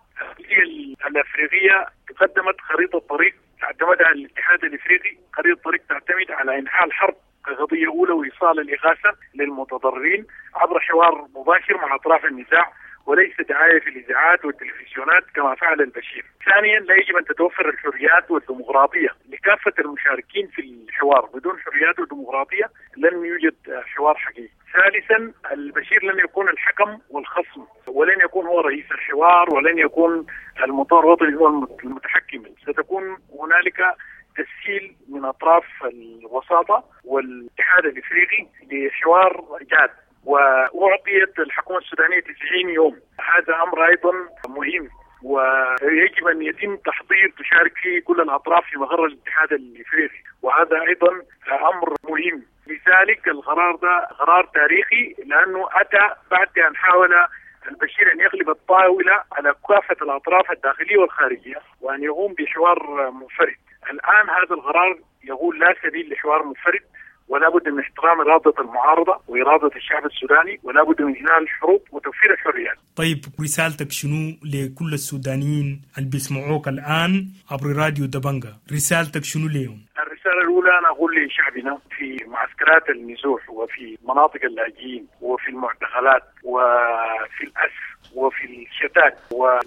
الأفريقية قدمت خريطة طريق اعتمدها الاتحاد الإفريقي، خريطة طريق تعتمد على إنهاء الحرب كقضية أولى وإيصال الإغاثة للمتضررين عبر حوار مباشر مع أطراف النزاع، وليس دعاية في الإذاعات والتلفزيونات كما فعل البشير. ثانيا، لا يجب أن تتوفر الحريات والديمقراطية لكافة المشاركين في الحوار. بدون حريات وديمقراطية لن يوجد حوار حقيقي. ثالثا، البشير لن يكون الحكم والخصم، ولن يكون هو رئيس الحوار، ولن يكون المطار الوطني هو المتحكم. ستكون هنالك تسهيل من أطراف الوساطة والاتحاد الإفريقي لحوار جاد، وأعطيت الحكومة السودانية 90 يوم. هذا أمر أيضا مهم ويجب أن يتم تشارك فيه كل الأطراف في مقر الاتحاد الإفريقي، وهذا أيضا أمر مهم. لذلك القرار ده قرار تاريخي، لأنه أتى بعد أن حاول البشير أن يغلب الطاولة على كافة الأطراف الداخلية والخارجية وأن يقوم بحوار منفرد. الآن هذا القرار يقول لا سبيل لحوار منفرد، ولا بد من احترام إرادة المعارضة وإرادة الشعب السوداني، ولا بد من إنهاء الحروب وتوفير الحريات. طيب رسالتك شنو لكل السودانيين اللي بيسمعوك الآن عبر راديو دبنجا؟ رسالتك شنو لهم؟ الرسالة الأولى أنا أقول لشعبنا في معسكرات النزوح وفي مناطق اللاجئين وفي المعتقلات وفي الأسر وفي الشتات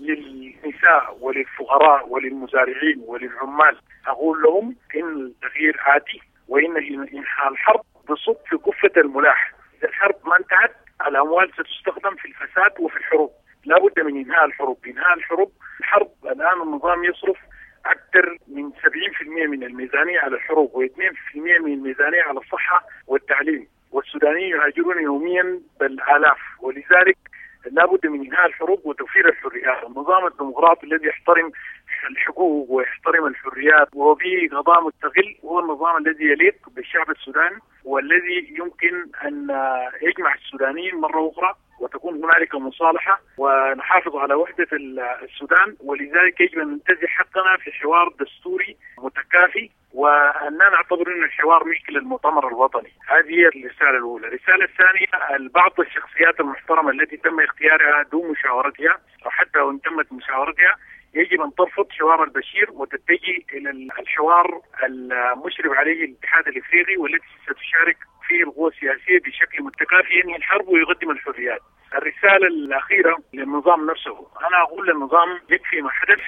وللنساء وللفقراء وللمزارعين وللعمال، أقول لهم إن التغيير آتي، وإن إنهاء الحرب بصب في كفة الملاح. إذا الحرب ما انتهت الأموال ستستخدم في الفساد وفي الحروب، لا بد من إنهاء الحروب. إنهاء الحرب الآن النظام يصرف أكثر من 70% من الميزانية على الحروب، و2% من الميزانية على الصحة والتعليم، والسودانيين يهاجرون يوميا بالآلاف، ولذلك لا بد من إنهاء الحروب وتوفير الحريات. النظام الديمقراطي الذي يحترم الحقوق ويحترم الحريات وبه قضاء مستقل هو النظام الذي يليق بالشعب السوداني، والذي يمكن أن يجمع السودانيين مرة أخرى وتكون هنالك مصالحة ونحافظ على وحدة السودان. ولذلك يجب أن ننتزع حقنا في حوار دستوري متكافي، وأن نعتبر أن الحوار مشكلة المؤتمر الوطني. هذه هي الرسالة الأولى. الرسالة الثانية، بعض الشخصيات المحترمة التي تم اختيارها دون مشاورتها أو حتى وإن تمت مشاورتها يجب أن ترفض حوار البشير وتتجه إلى الحوار المشرف عليه الاتحاد الإفريقي، والتي ستشارك فيه القوى السياسية بشكل متكافئ ينهي الحرب ويقدم الحريات. الرسالة الأخيرة للنظام نفسه، أنا أقول للنظام يكفي ما حدث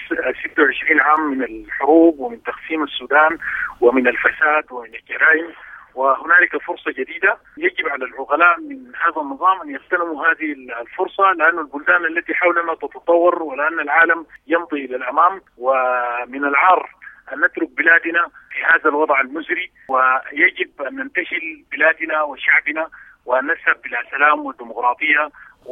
26 عام من الحروب ومن تقسيم السودان ومن الفساد ومن الجرائم، وهنالك فرصة جديدة. يجب على العقلاء من هذا النظام أن يغتنموا هذه الفرصة، لأن البلدان التي حولنا تتطور ولأن العالم يمضي إلى الأمام، ومن العار أن نترك بلادنا في هذا الوضع المزري، ويجب أن ننتشل بلادنا وشعبنا وأن نذهب إلى سلام وديمقراطية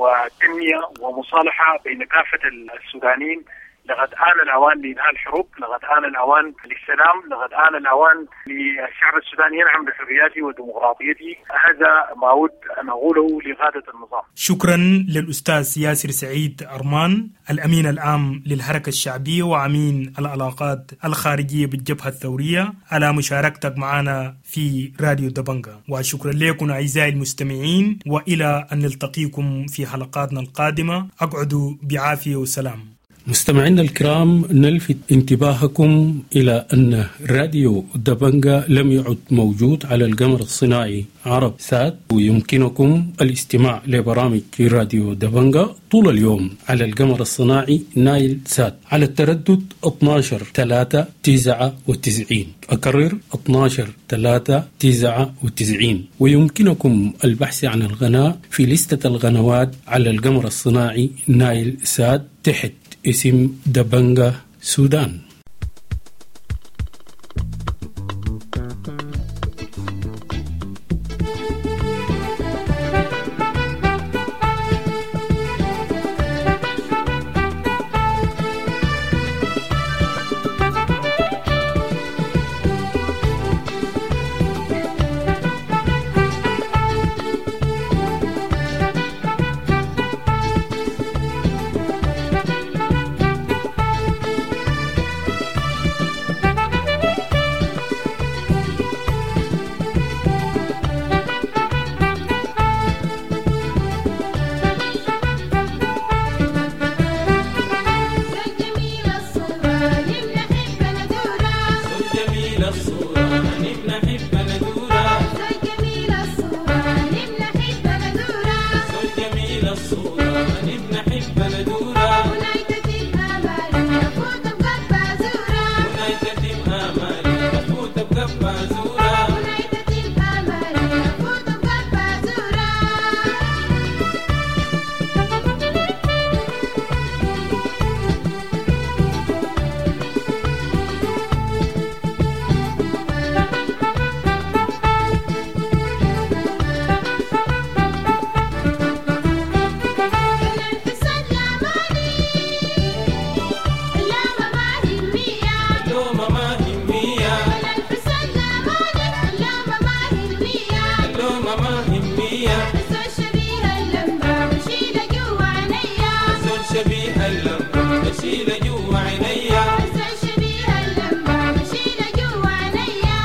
وتنمية ومصالحة بين كافة السودانيين. لقد آن الأوان لإنهاء الحروب، لقد آن الأوان للسلام، لقد آن الأوان للشعب السوداني ينعم بحرياته وديمقراطيته. هذا ما أود أن أقوله لقادة النظام. شكرا للأستاذ ياسر سعيد أرمان، الأمين العام للحركة الشعبية وأمين العلاقات الخارجية بالجبهة الثورية، على مشاركتك معنا في راديو دبنجا. وشكرا لكم أعزائي المستمعين، وإلى أن نلتقيكم في حلقاتنا القادمة. أقعدوا بعافية وسلام. مستمعينا الكرام، نلفت انتباهكم إلى أن راديو دبنجا لم يعد موجود على القمر الصناعي عرب سات، ويمكنكم الاستماع لبرامج راديو دبنجا طول اليوم على القمر الصناعي نايل سات على التردد 12.399. أكرر 12.399. ويمكنكم البحث عن القناة في لستة القنوات على القمر الصناعي نايل سات تحت اسم دبنجا سودان. بشيل جوا عينيا شبيه اللمة بشيل جوا عينيا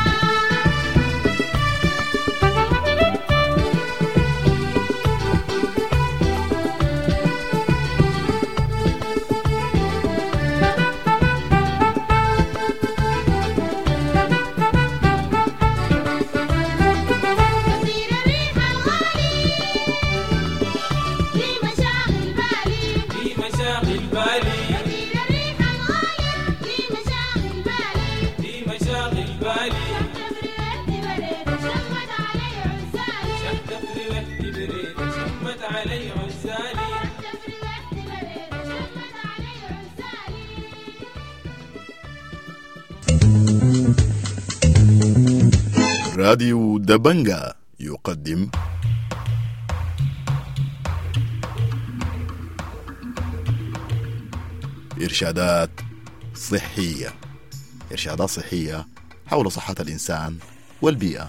راديو دبنجا يقدم إرشادات صحية حول صحة الإنسان والبيئة.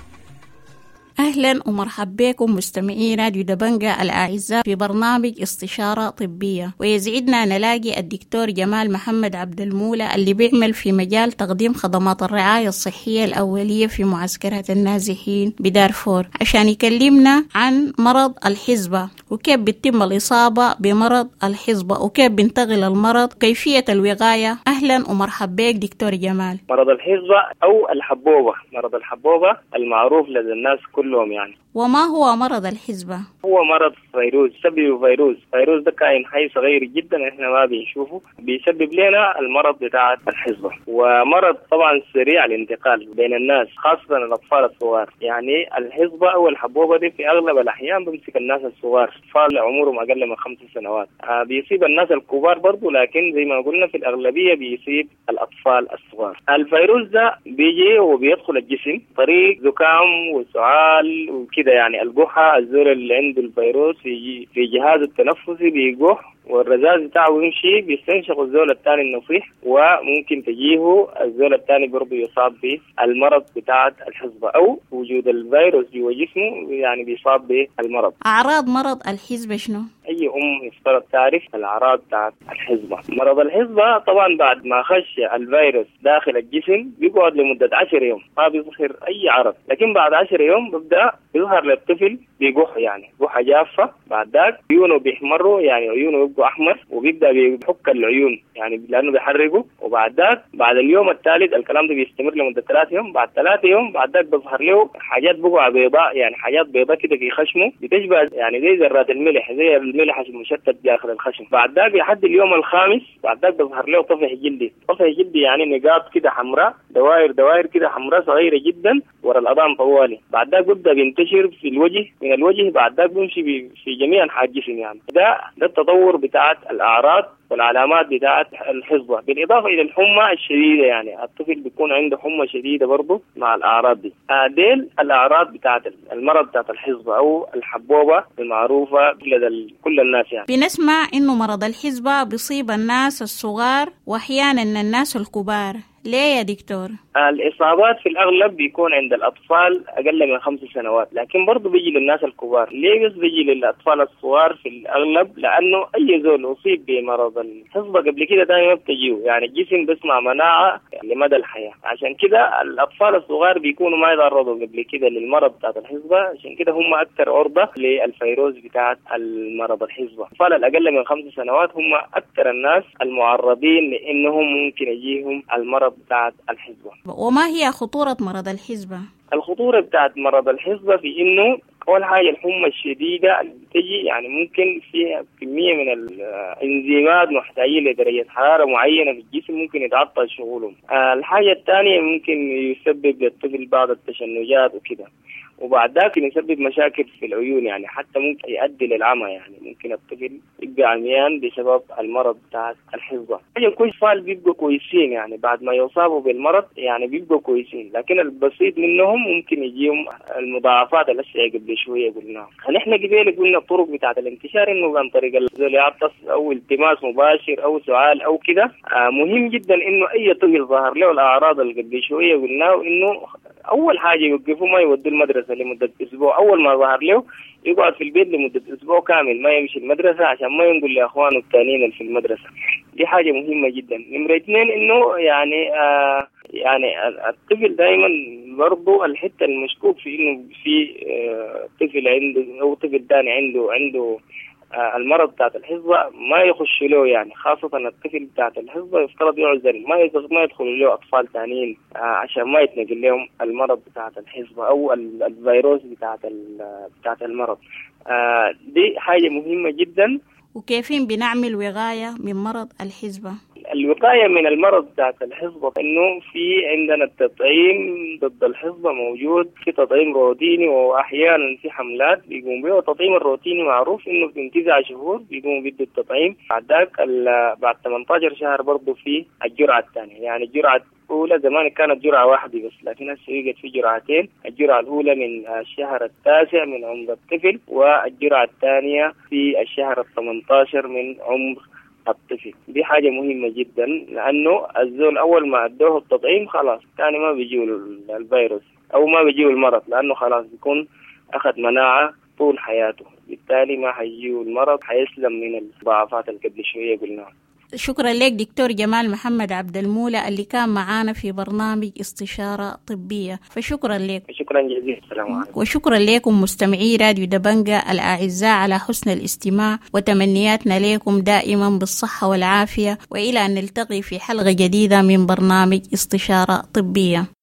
أهلا ومرحبا بكم مستمعي راديو دبنجا الأعزاء في برنامج استشارة طبية، ويزعدنا نلاقي الدكتور جمال محمد عبد المولى اللي بيعمل في مجال تقديم خدمات الرعاية الصحية الأولية في معسكرات النازحين بدارفور عشان يكلمنا عن مرض الحصبة وكيف بتتم الإصابة بمرض الحصبة وكيف بينتقل المرض وكيفية الوقاية. أهلا ومرحبا بك دكتور جمال. مرض الحصبة أو الحبوبة، مرض الحبوبة المعروف لدى الناس كلهم يعني. وما هو مرض الحصبة؟ هو مرض فيروس، سبب فيروس ده كائن حي صغير جدا احنا ما بنشوفه، بيسبب لنا المرض بتاع الحصبة، ومرض طبعا سريع الانتقال بين الناس خاصة الأطفال الصغار. يعني الحصبة أو الحبوبة دي في أغلب الأحيان بمسك الناس الصغار، أطفال عمرهم أقل من 5 سنوات. بيصيب الناس الكبار برضو، لكن زي ما قلنا في الأغلبية بيصيب الأطفال الصغار. الفيروس ده بيجي وبيدخل الجسم طريق زكام وسعال وكده، يعني القحة الزول اللي عنده الفيروس في جهاز التنفسي بيقح، والرذاذ بتاعه يمشي بيستنشق الزول الثاني النصيح، وممكن تجيه الزول الثاني برضه يصاب بالمرض بتاع الحصبة أو وجود الفيروس جوا جسمه يعني بيصاب بالمرض. أعراض مرض الحصبة شنو؟ أي يفترض تعرف الأعراض بتاعت الحصبة. مرض الحصبة طبعا بعد ما خش الفيروس داخل الجسم بيقعد لمدة 10 يوم ما بيظهر أي عرض، لكن بعد 10 يوم ببدأ بيظهر للطفل بيقح، يعني قحة جافة، بعد ذاك عيونه بيحمروا، يعني عيونه يبقوا أحمر، وبيبدأ بيحك العيون يعني لأنه بيحرقوا، وبعد ذاك بعد اليوم الثالث الكلام ده بيستمر لمدة 3 يوم، بعد 3 يوم بعد ذاك بيظهر له حاجات بقع بيضاء، يعني حاجات بيضاء كده في خشمه بتشبه يعني زي ذرات الملح، زي الملح المشتت داخل الخشم. بعد ذاك لحد اليوم الخامس بعد ذاك بيظهر له طفح جلدي يعني نقاط كده حمراء، دوائر كده حمراء صغيرة جدا ورا الأذان طوالي. بعد ذاك بيبدأ بينتشر في الوجه، من الوجه بعد ذاك بيمشي في جميع أنحاء الجسم. يعني ده التطور بتاعت الأعراض والعلامات بتاعت الحصبة، بالإضافة إلى الحمى الشديدة، يعني الطفل بيكون عنده حمى شديدة برضه مع الأعراض دي. ديل الأعراض بتاعت المرض بتاعت الحصبة أو الحبوبة المعروفة لدى كل الناس. يعني بنسمع إنه مرض الحصبة بيصيب الناس الصغار وأحيانا الناس الكبار، ليه يا دكتور؟ الإصابات في الأغلب بيكون عند الأطفال أقل من 5 سنوات، لكن برضو بيجي للناس الكبار. ليه بس بيجي للأطفال الصغار في الأغلب؟ لأنه أي زول أصيب بمرض الحصبة قبل كده تاني ما بتجيه، يعني الجسم بيصنع مناعة لمدى الحياة، عشان كده الأطفال الصغار بيكونوا ما يتعرضوا قبل كده للمرض بتاعت الحصبة، عشان كده هم أكثر عرضة للفيروس بتاعت المرض الحصبة. الأطفال الأقل من 5 سنوات هم أكثر الناس المعرضين لأنهم ممكن يجيهم المرض بتاعت الحصبة. وما هي خطورة مرض الحصبة؟ الخطورة بتاعت مرض الحصبة في إنه أول حاجة الحمى الشديدة اللي بتجي، يعني ممكن فيها كمية من الإنزيمات محتاجين لدرجة حرارة معينة في الجسم ممكن يتعطل شغلهم. الحاجة الثانية ممكن يسبب للطفل بعض التشنجات وكده، وبعد ذلك يسبب مشاكل في العيون، يعني حتى ممكن يؤدي للعمى، يعني ممكن الطفل يبقى عميان بسبب المرض بتاع الحصبة. كل أطفال بيبقوا كويسين، يعني بعد ما يصابوا بالمرض يعني بيبقوا كويسين، لكن البسيط منهم ممكن يجيهم المضاعفات اللي قبل شوية قلناها. نحن قبل قلنا الطرق بتاعة الانتشار إنه عن طريق الزول يعطس أو التماس مباشر أو سؤال أو كده. مهم جدا إنه أي طفل ظهر له الأعراض اللي قبل شوية قلناه، إنه أول حاجة يوقفوا ما يودوا المدرسة لمدة أسبوع. أول ما ظهر له يقعد في البيت لمدة أسبوع كامل ما يمشي المدرسة عشان ما ينقل لأخوانه التانيين في المدرسة. دي حاجة مهمة جدا. نمرة 2 إنه يعني الطفل دائما برضو الحتة المشكوك في إنه في طفل عنده أو طفل ثاني عنده المرض بتاعت الحصبة ما يخش له، يعني خاصة الطفل بتاعت الحصبة يفترض يعزل، ما يدخل له أطفال ثانيين عشان ما يتنقل لهم المرض بتاعت الحصبة أو الفيروس بتاعت المرض. دي حاجة مهمة جدا. وكيفين بنعمل وقاية من مرض الحصبة؟ الوقاية من المرض بتاعت الحصبة إنه في عندنا التطعيم ضد الحصبة موجود، في تطعيم روتيني وأحيانا في حملات بيقوم به. التطعيم الروتيني معروف إنه في 9 شهور بيقوم بده التطعيم، بعد 18 شهر برضه في الجرعة الثانية. يعني الجرعة الأولى زمان كانت جرعة واحدة بس، لكن هسه بقت في جرعتين. الجرعة الأولى من الشهر 9 من عمر الطفل، والجرعة الثانية في الشهر 18 من عمر الطفل. دي حاجة مهمة جدا، لأنه الزول أول ما أدوه التطعيم خلاص ثاني ما بيجيه الفيروس أو ما بيجيه المرض، لأنه خلاص بيكون أخذ مناعة طول حياته، بالتالي ما حيجيه المرض، حيسلم من الضعفات اللي قبل شوية قلناها. شكرا لك دكتور جمال محمد عبد المولى اللي كان معانا في برنامج استشارة طبية، فشكرا لك. شكرا جزيلا. السلام عليكم. وشكرا لكم مستمعي راديو دبنجة الأعزاء على حسن الاستماع، وتمنياتنا لكم دائما بالصحة والعافية، وإلى أن نلتقي في حلقة جديدة من برنامج استشارة طبية.